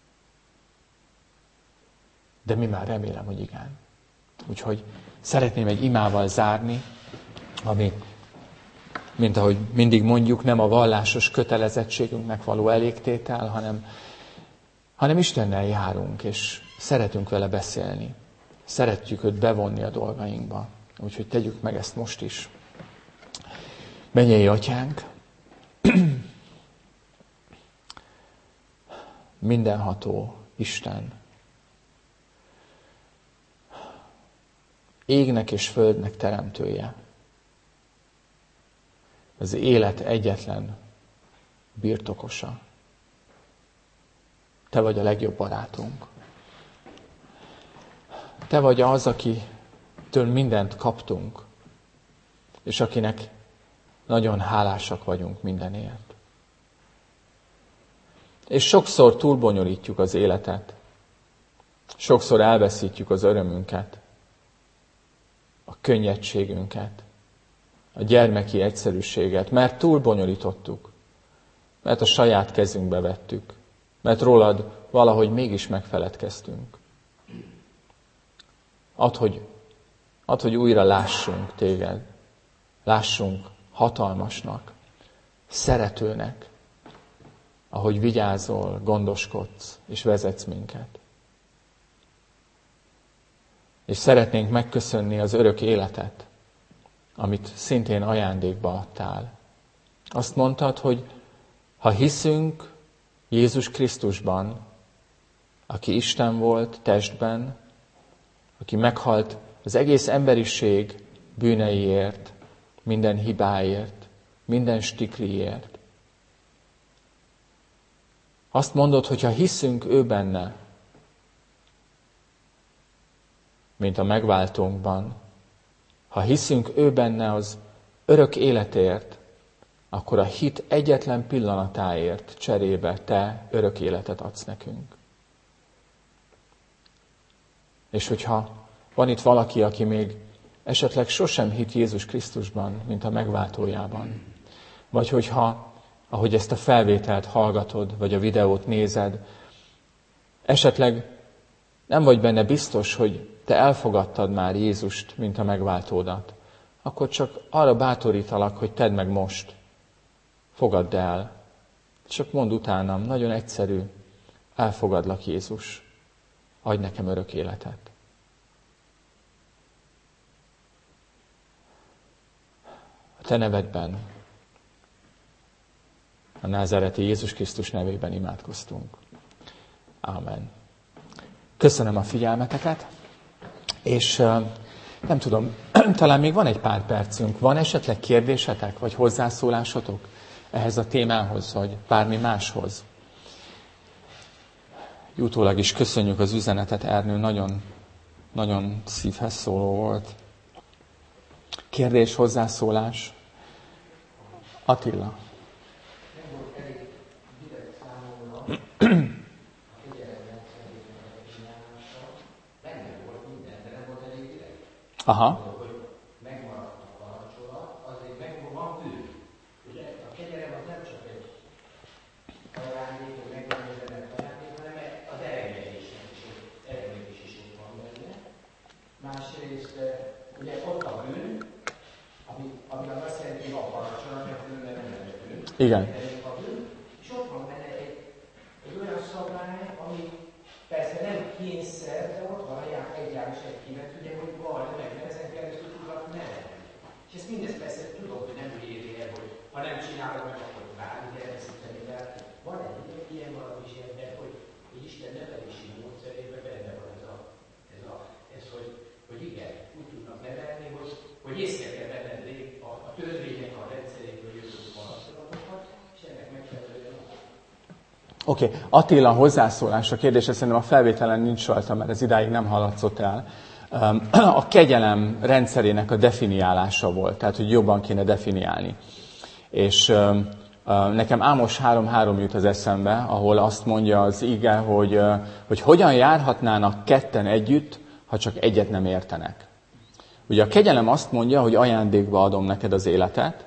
De mi már remélem, hogy igen. Úgyhogy szeretném egy imával zárni, ami, mint ahogy mindig mondjuk, nem a vallásos kötelezettségünknek való elégtétel, hanem, hanem Istennel járunk, és szeretünk vele beszélni. Szeretjük őt bevonni a dolgainkba. Úgyhogy tegyük meg ezt most is. Mennyei Atyánk, mindenható Isten, égnek és földnek teremtője, az élet egyetlen birtokosa. Te vagy a legjobb barátunk. Te vagy az, akitől mindent kaptunk, és akinek nagyon hálásak vagyunk mindenért. És sokszor túlbonyolítjuk az életet, sokszor elveszítjük az örömünket, a könnyedségünket, a gyermeki egyszerűséget, mert túl bonyolítottuk, mert a saját kezünkbe vettük, mert rólad valahogy mégis megfeledkeztünk. Add, hogy, add, hogy újra lássunk téged, lássunk hatalmasnak, szeretőnek, ahogy vigyázol, gondoskodsz és vezetsz minket. És szeretnénk megköszönni az örök életet, amit szintén ajándékba adtál. Azt mondtad, hogy ha hiszünk Jézus Krisztusban, aki Isten volt testben, aki meghalt az egész emberiség bűneiért, minden hibáért, minden stikliért. Azt mondod, hogy ha hiszünk ő benne, mint a megváltónkban, ha hiszünk ő benne az örök életért, akkor a hit egyetlen pillanatáért cserébe te örök életet adsz nekünk. És hogyha van itt valaki, aki még esetleg sosem hitt Jézus Krisztusban, mint a megváltójában, vagy hogyha, ahogy ezt a felvételt hallgatod, vagy a videót nézed, esetleg nem vagy benne biztos, hogy te elfogadtad már Jézust, mint a megváltódat, akkor csak arra bátorítalak, hogy tedd meg most. Fogadd el. Csak mondd utánam, nagyon egyszerű, elfogadlak Jézus, adj nekem örök életet. A te nevedben, a názáreti Jézus Krisztus nevében imádkoztunk. Ámen. Köszönöm a figyelmeteket, és uh, nem tudom, talán még van egy pár percünk. Van esetleg kérdésetek, vagy hozzászólásotok ehhez a témához, vagy bármi máshoz? Utólag is köszönjük az üzenetet, Ernő, nagyon, nagyon szívhez szóló volt. Kérdés, hozzászólás? Attila. Aha. Megmaradt a parancsolat, azért meg van bő. Ugye a kegyelem az nem csak egy ajándék, hogy megrendezenek ajándék, hanem az eredményésnek is, eredményes is ott van benne. Másrészt ugye ott a bűn, ami, ami azt jelenti, hogy a parancsolat, mert bűnben nem lehet bűn. Igen. A bűn, és ott van benne egy, egy olyan szabály, ami persze nem kényszer, de ott van egy járos egy kivet, ugye, hogy valami meg ezen keresztül tudnak nevelni. És ezt mindezt persze tudom, hogy nem éri el, hogy ha nem csinálod meg, akkor bármi elveszíteni, de van egy ilyen valami is ebben, hogy, hogy Isten nevelési módszerében benne van ez, a, ez, a, ez hogy, hogy igen, úgy tudnak nevelni, hogy, hogy észre kell venni a, a törvények, a rendszerékből jövő parancsolatokat, és ennek megfelelően. Oké, okay. Attila hozzászólás, a kérdése szerintem a felvételen nincs rajta, mert ez idáig nem hallatszott el. A kegyelem rendszerének a definiálása volt, tehát hogy jobban kéne definiálni. És nekem Ámos három három jut az eszembe, ahol azt mondja az ige, hogy, hogy hogyan járhatnának ketten együtt, ha csak egyet nem értenek. Ugye a kegyelem azt mondja, hogy ajándékba adom neked az életet,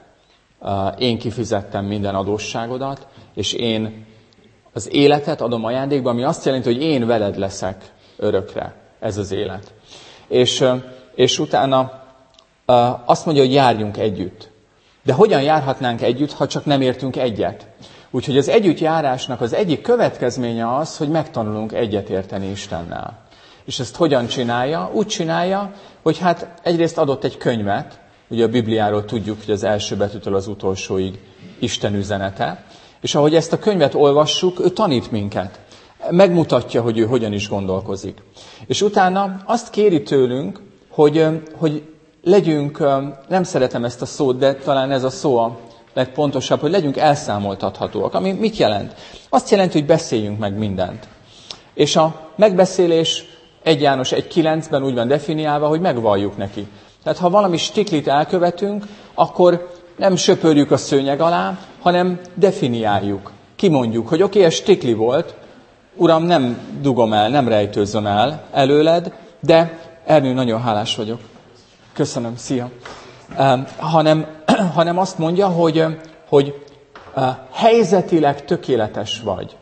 én kifizettem minden adósságodat, és én az életet adom ajándékba, ami azt jelenti, hogy én veled leszek örökre, ez az élet. És, és utána azt mondja, hogy járjunk együtt. De hogyan járhatnánk együtt, ha csak nem értünk egyet? Úgyhogy az együttjárásnak az egyik következménye az, hogy megtanulunk egyetérteni Istennel. És ezt hogyan csinálja? Úgy csinálja, hogy hát egyrészt adott egy könyvet, ugye a Bibliáról tudjuk, hogy az első betűtől az utolsóig Isten üzenete, és ahogy ezt a könyvet olvassuk, ő tanít minket. Megmutatja, hogy ő hogyan is gondolkozik. És utána azt kéri tőlünk, hogy, hogy legyünk, nem szeretem ezt a szót, de talán ez a szó a legpontosabb, hogy legyünk elszámoltathatóak. Ami mit jelent? Azt jelenti, hogy beszéljünk meg mindent. És a megbeszélés egy János egy kilencben úgy van definiálva, hogy megvalljuk neki. Tehát ha valami stiklit elkövetünk, akkor nem söpörjük a szőnyeg alá, hanem definiáljuk. Kimondjuk, hogy oké, okay, ez stikli volt, Uram, nem dugom el, nem rejtőzzöm el előled, de Ernő, nagyon hálás vagyok. Köszönöm, szia. Uh, hanem, hanem azt mondja, hogy, hogy uh, helyzetileg tökéletes vagy.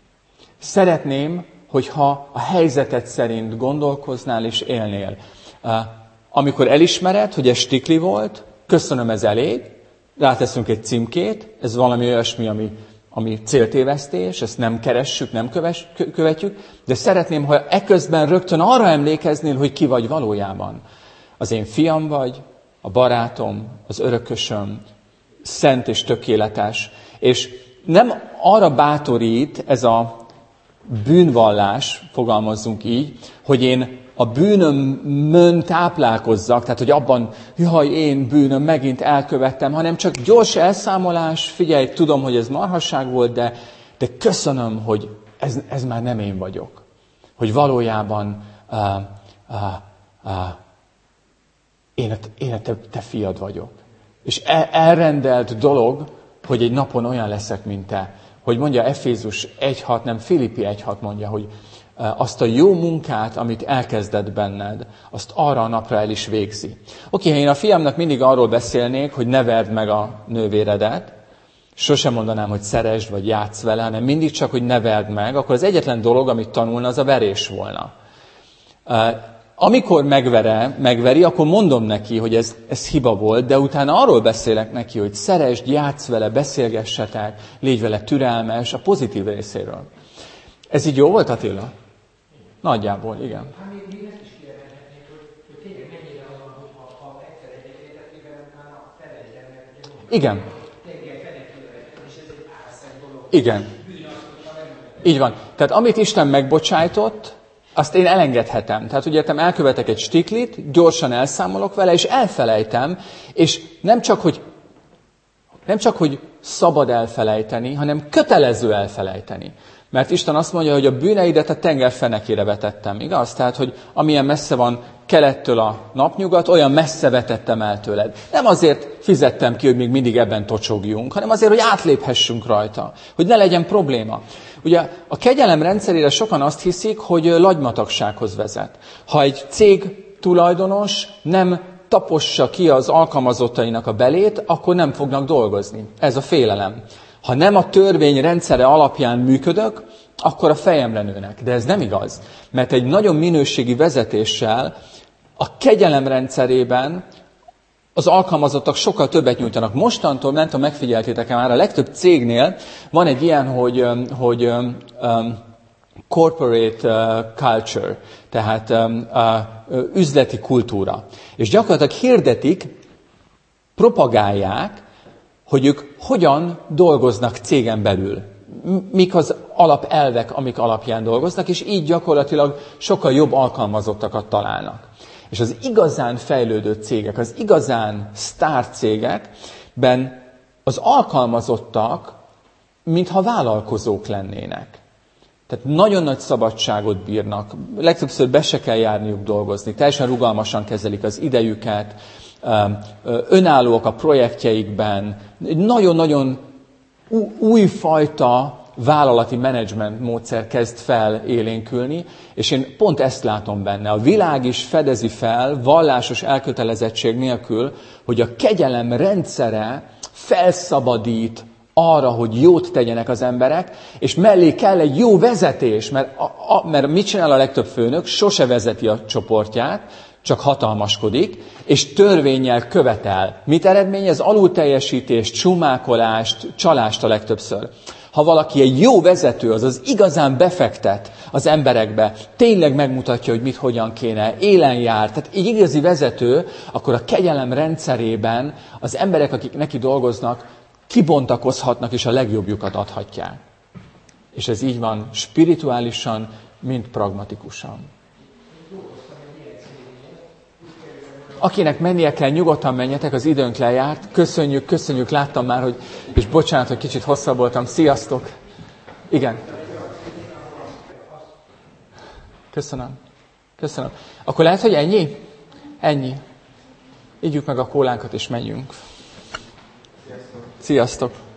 Szeretném, hogyha a helyzeted szerint gondolkoznál és élnél. Uh, amikor elismered, hogy ez stikli volt, köszönöm, ez elég, ráteszünk egy címkét, ez valami olyasmi, ami, ami céltévesztés, ezt nem keressük, nem köves, követjük, de szeretném, ha eközben rögtön arra emlékeznél, hogy ki vagy valójában. Az én fiam vagy, a barátom, az örökösöm, szent és tökéletes. És nem arra bátorít ez a bűnvallás, fogalmazzunk így, hogy én a bűnömön táplálkozzak, tehát hogy abban, jaj, én bűnöm, megint elkövettem, hanem csak gyors elszámolás, figyelj, tudom, hogy ez marhasság volt, de, de köszönöm, hogy ez, ez már nem én vagyok. Hogy valójában uh, uh, uh, én, a, én a te, te fiad vagyok. És el, elrendelt dolog, hogy egy napon olyan leszek, mint te. Hogy mondja Efézus egy hat, nem Filippi egy hat mondja, hogy azt a jó munkát, amit elkezdett benned, azt arra a napra el is végzi. Oké, ha én a fiamnak mindig arról beszélnék, hogy ne verd meg a nővéredet, sosem mondanám, hogy szeresd, vagy játsz vele, hanem mindig csak, hogy ne verd meg, akkor az egyetlen dolog, amit tanulna, az a verés volna. Amikor megvere, megveri, akkor mondom neki, hogy ez, ez hiba volt, de utána arról beszélek neki, hogy szeresd, játsz vele, beszélgessetek, légy vele türelmes, a pozitív részéről. Ez így jó volt, Attila? Nagyjából, igen. Hát még, még ezt is kiemelhetnék, hogy, hogy tényleg mennyire azon, hogy ha, ha egyszer egyetértek, mivel utána felejtem meg, ugye mondom, igen. tényleg fenekülhetem, és ez egy álszent dolog. Igen. Így van. Tehát amit Isten megbocsájtott, azt én elengedhetem. Tehát ugye értem, elkövetek egy stiklit, gyorsan elszámolok vele, és elfelejtem, és nem csak, hogy, nem csak, hogy szabad elfelejteni, hanem kötelező elfelejteni. Mert Isten azt mondja, hogy a bűneidet a tenger fenekére vetettem, igaz? Tehát, hogy amilyen messze van kelettől a napnyugat, olyan messze vetettem el tőled. Nem azért fizettem ki, hogy még mindig ebben tocsogjunk, hanem azért, hogy átléphessünk rajta, hogy ne legyen probléma. Ugye a kegyelem rendszerére sokan azt hiszik, hogy lagymatagsághoz vezet. Ha egy cég tulajdonos nem tapossa ki az alkalmazottainak a belét, akkor nem fognak dolgozni. Ez a félelem. Ha nem a törvény rendszere alapján működök, akkor a fejemre nőnek. De ez nem igaz. Mert egy nagyon minőségi vezetéssel a kegyelem rendszerében az alkalmazottak sokkal többet nyújtanak. Mostantól, nem tudom, megfigyeltétek-e már, a legtöbb cégnél van egy ilyen, hogy, hogy um, corporate uh, culture, tehát um, uh, üzleti kultúra. És gyakorlatilag hirdetik, propagálják, hogy ők hogyan dolgoznak cégen belül. Mik az alapelvek, amik alapján dolgoznak, és így gyakorlatilag sokkal jobb alkalmazottakat találnak. És az igazán fejlődő cégek, az igazán sztár cégekben az alkalmazottak, mintha vállalkozók lennének. Tehát nagyon nagy szabadságot bírnak, legtöbbször be se kell járniuk dolgozni, teljesen rugalmasan kezelik az idejüket, önállóak a projektjeikben, egy nagyon-nagyon újfajta vállalati menedzsment módszer kezd fel élénkülni, és én pont ezt látom benne. A világ is fedezi fel, vallásos elkötelezettség nélkül, hogy a kegyelem rendszere felszabadít arra, hogy jót tegyenek az emberek, és mellé kell egy jó vezetés, mert, a, a, mert mit csinál a legtöbb főnök? Sose vezeti a csoportját, csak hatalmaskodik, és törvénnyel követel. Mit eredményez? Alulteljesítést, csumákolást, csalást a legtöbbször. Ha valaki egy jó vezető, azaz igazán befektet az emberekbe, tényleg megmutatja, hogy mit, hogyan kéne, élen jár, tehát egy igazi vezető, akkor a kegyelem rendszerében az emberek, akik neki dolgoznak, kibontakozhatnak, és a legjobbjukat adhatják. És ez így van spirituálisan, mint pragmatikusan. Akinek mennie kell, nyugodtan menjetek, az időnk lejárt. Köszönjük, köszönjük, láttam már, hogy, és bocsánat, hogy kicsit hosszabb voltam. Sziasztok! Igen. Köszönöm. Köszönöm. Akkor lehet, hogy ennyi? Ennyi. Ígyük meg a kólánkat, és menjünk. Sziasztok! Sziasztok.